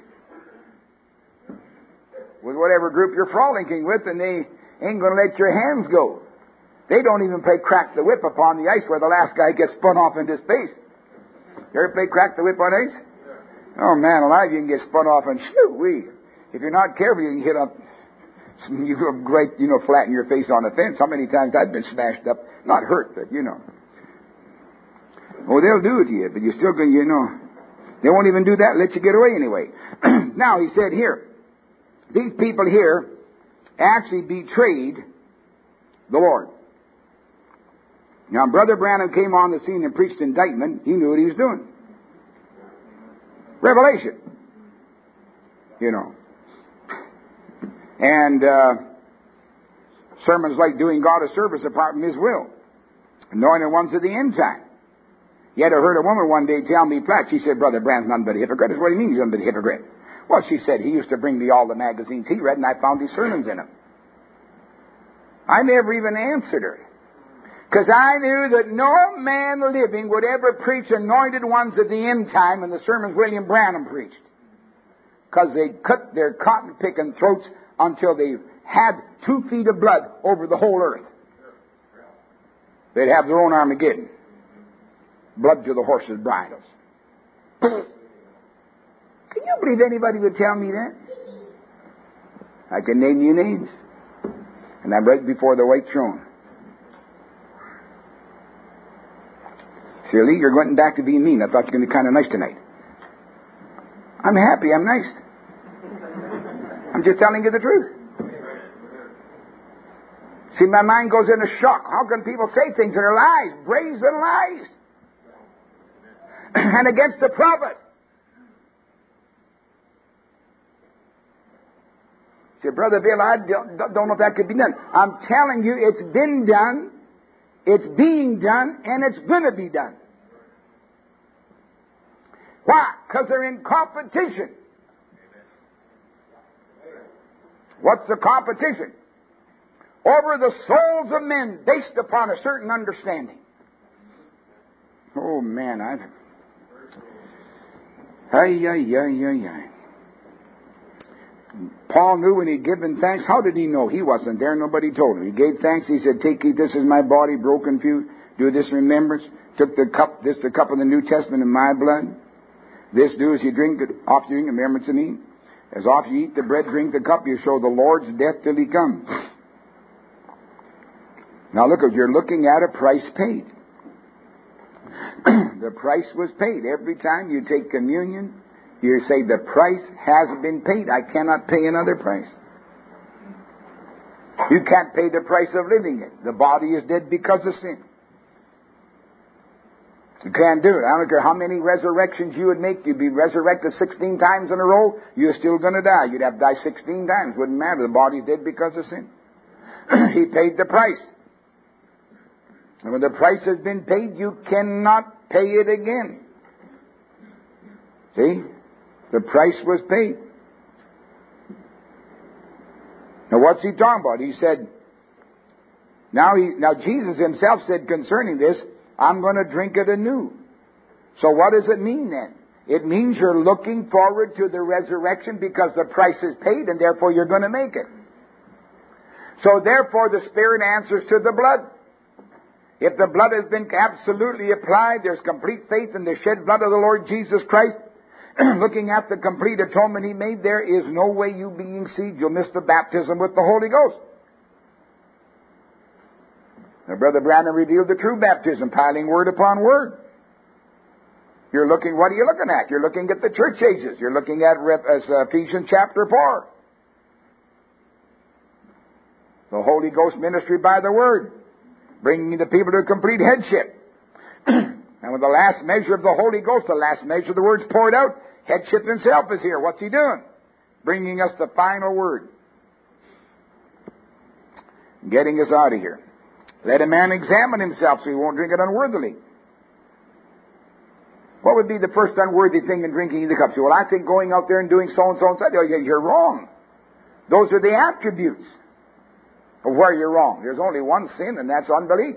with whatever group you're frolicking with, and they ain't going to let your hands go. They don't even play crack the whip upon the ice where the last guy gets spun off into space. You ever play crack the whip on ice? Oh man, alive, you can get spun off and shoo-wee. If you're not careful, you can hit up, you go right, you know, flatten your face on the fence. How many times I've been smashed up? Not hurt, but you know. Oh, they'll do it to you, but you're still going, you know. They won't even do that, let you get away anyway. Now, he said here, these people here actually betrayed the Lord. Now, Brother Branham came on the scene and preached indictment. He knew what he was doing. Revelation. You know. And uh, sermons like doing God a service apart from His will. Anointed ones of the end time. Yet I heard a woman one day tell me flat, she said, Brother Branham's nothing but a hypocrite. That's what he means, he's nothing but a hypocrite. Well, she said, he used to bring me all the magazines he read, and I found his sermons in them. I never even answered her. Because I knew that no man living would ever preach anointed ones at the end time in the sermons William Branham preached. Because they cut their cotton-picking throats until they had two feet of blood over the whole earth. They'd have their own Armageddon. Blood to the horses' bridles. Can you believe anybody would tell me that? I can name you names. And I'm right before the white throne. Silly, you're going back to being mean. I thought you were going to be kind of nice tonight. I'm happy, I'm nice. I'm just telling you the truth. See, my mind goes into shock. How can people say things that are lies, brazen lies, and against the prophet? See, Brother Bill, I don't, don't know if that could be done. I'm telling you, it's been done, it's being done, and it's going to be done. Why? Because they're in competition. What's the competition? Over the souls of men based upon a certain understanding. Oh, man, I've... Ay, ay, ay, ay, ay. Paul knew when he'd given thanks. How did he know? He wasn't there. Nobody told him. He gave thanks. He said, take, eat, this is my body broken for you. Do this in remembrance. Took the cup, this the cup of the New Testament in my blood. This do as you drink it, oft you drink in remembrance of me. As oft you eat the bread, drink the cup, you show the Lord's death till he comes. Now look, you're looking at a price paid. The price was paid. Every time you take communion, you say the price has been paid. I cannot pay another price. You can't pay the price of living it. The body is dead because of sin. You can't do it. I don't care how many resurrections you would make. You'd be resurrected sixteen times in a row. You're still going to die. You'd have to die sixteen times. Wouldn't matter. The body's dead because of sin. He paid the price. And when the price has been paid, you cannot pay it again. See? The price was paid. Now what's he talking about? He said, now, he, now Jesus himself said concerning this, I'm going to drink it anew. So what does it mean then? It means you're looking forward to the resurrection because the price is paid and therefore you're going to make it. So therefore the Spirit answers to the blood. If the blood has been absolutely applied, there's complete faith in the shed blood of the Lord Jesus Christ, looking at the complete atonement He made, there is no way you being seed, you'll miss the baptism with the Holy Ghost. Now, Brother Branham revealed the true baptism, piling word upon word. You're looking, what are you looking at? You're looking at the church ages. You're looking at Ephesians chapter four. The Holy Ghost ministry by the word, bringing the people to complete headship. And with the last measure of the Holy Ghost, the last measure of the word's poured out, headship himself is here. What's he doing? Bringing us the final word. Getting us out of here. Let a man examine himself so he won't drink it unworthily. What would be the first unworthy thing in drinking the cup? So, well, I think going out there and doing so and so and so. You're wrong. Those are the attributes of where you're wrong. There's only one sin, and that's unbelief.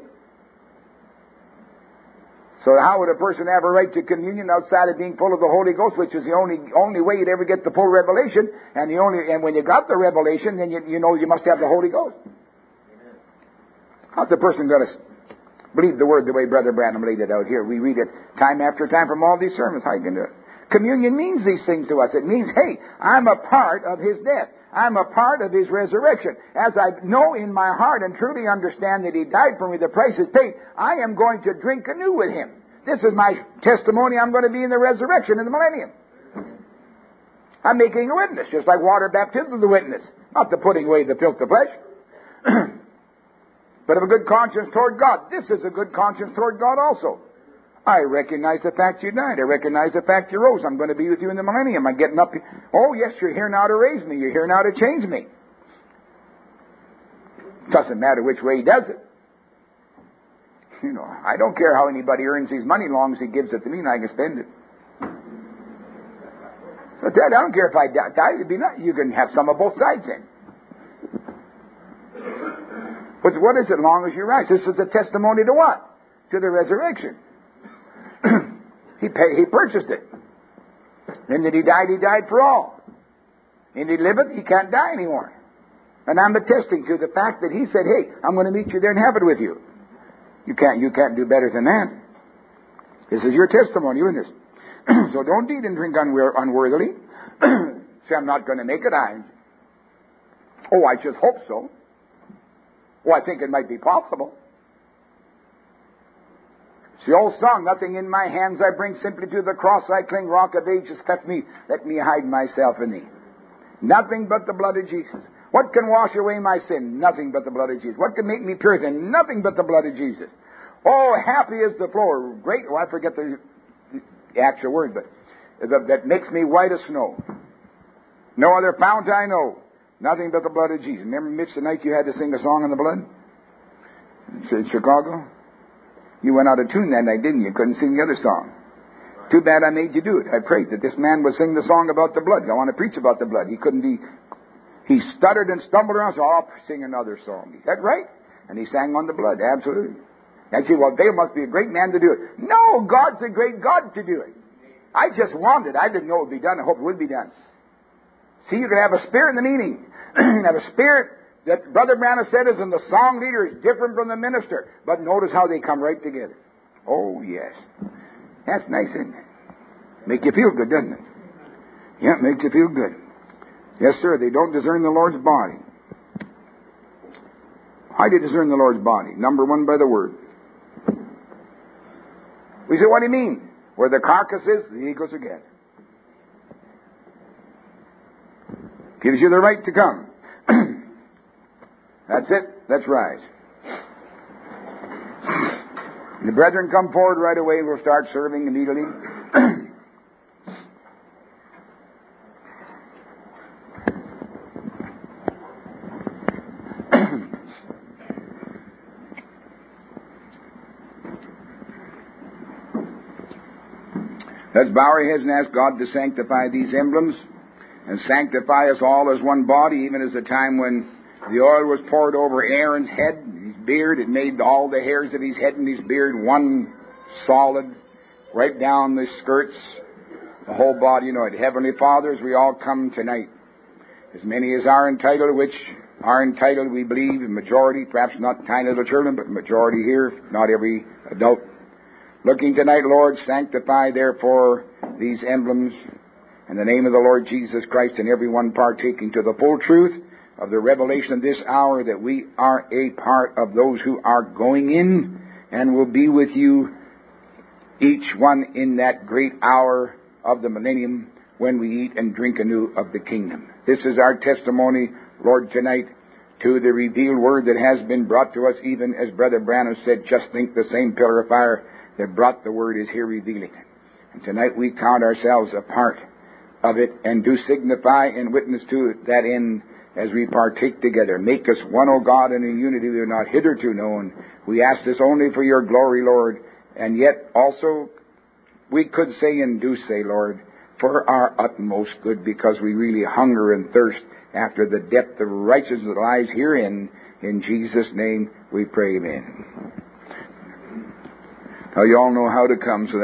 So how would a person have a right to communion outside of being full of the Holy Ghost, which is the only only way you'd ever get the full revelation? And the only and when you got the revelation, then you, you know you must have the Holy Ghost. How's a person going to believe the word the way Brother Branham laid it out here? We read it time after time from all these sermons. How you can do it? Communion means these things to us. It means, hey, I'm a part of His death. I'm a part of His resurrection. As I know in my heart and truly understand that He died for me, the price is paid, I am going to drink anew with Him. This is my testimony. I'm going to be in the resurrection in the millennium. I'm making a witness, just like water baptism is the witness. Not the putting away the filth of flesh, but of a good conscience toward God. This is a good conscience toward God also. I recognize the fact you died. I recognize the fact you rose. I'm going to be with you in the millennium. I'm getting up. Oh, yes, you're here now to raise me. You're here now to change me. Doesn't matter which way He does it. You know, I don't care how anybody earns his money, as long as he gives it to me and I can spend it. So, Dad, I don't care if I die. It'd be not, you can have some of both sides in. But what is it, long as you rise? This is a testimony to what? To the resurrection. he paid, he purchased it. And that He died, He died for all. And He liveth, He can't die anymore. And I'm attesting to the fact that He said, hey, I'm going to meet you there in heaven with you. You can't, you can't do better than that. This is your testimony, witness. So don't eat and drink unwor- unworthily. Say, I'm not going to make it. I, oh, I just hope so. Oh, I think it might be possible. It's the old song, nothing in my hands I bring, simply to the cross I cling, rock of ages, cut me, let me hide myself in Thee. Nothing but the blood of Jesus. What can wash away my sin? Nothing but the blood of Jesus. What can make me pure? Then nothing but the blood of Jesus. Oh, happy is the flow. Great. Oh, I forget the, the actual word, but the, that makes me white as snow. No other fount I know. Nothing but the blood of Jesus. Remember, Mitch, the night you had to sing a song on the blood? In Chicago? You went out of tune that night, didn't you? Couldn't sing the other song. Too bad I made you do it. I prayed that this man would sing the song about the blood. I want to preach about the blood. He couldn't be... He stuttered and stumbled around, so I'll sing another song. Is that right? And he sang on the blood, absolutely. I say, well, Dale must be a great man to do it. No, God's a great God to do it. I just wanted. I didn't know it would be done. I hope it would be done. See, you can have a spirit in the meeting. Have a spirit that Brother Branham said is in the song leader is different from the minister. But notice how they come right together. Oh, yes. That's nice, isn't it? Make you feel good, doesn't it? Yeah, it makes you feel good. Yes, sir, they don't discern the Lord's body. How do you discern the Lord's body? Number one, by the Word. We say, what do you mean? Where the carcass is, the eagles are gathered. Gives you the right to come. That's it. Let's rise. The brethren come forward right away. We'll start serving immediately. Let's bow our heads and ask God to sanctify these emblems and sanctify us all as one body, even as the time when the oil was poured over Aaron's head, his beard. It made all the hairs of his head and his beard one solid, right down the skirts, the whole body anointed. Heavenly Father, as we all come tonight, as many as are entitled, which are entitled, we believe, in majority, perhaps not tiny little children, but majority here, not every adult. Looking tonight, Lord, sanctify therefore these emblems in the name of the Lord Jesus Christ, and everyone partaking to the full truth of the revelation of this hour, that we are a part of those who are going in and will be with you, each one in that great hour of the millennium when we eat and drink anew of the kingdom. This is our testimony, Lord, tonight to the revealed word that has been brought to us, even as Brother Branham said, just think the same pillar of fire that brought the word is here revealing it. And tonight we count ourselves a part of it and do signify and witness to that end as we partake together. Make us one, O God, in a unity we have not hitherto known. We ask this only for your glory, Lord, and yet also we could say and do say, Lord, for our utmost good, because we really hunger and thirst after the depth of righteousness that lies herein. In Jesus' name we pray, amen. Now you all know how to come, so that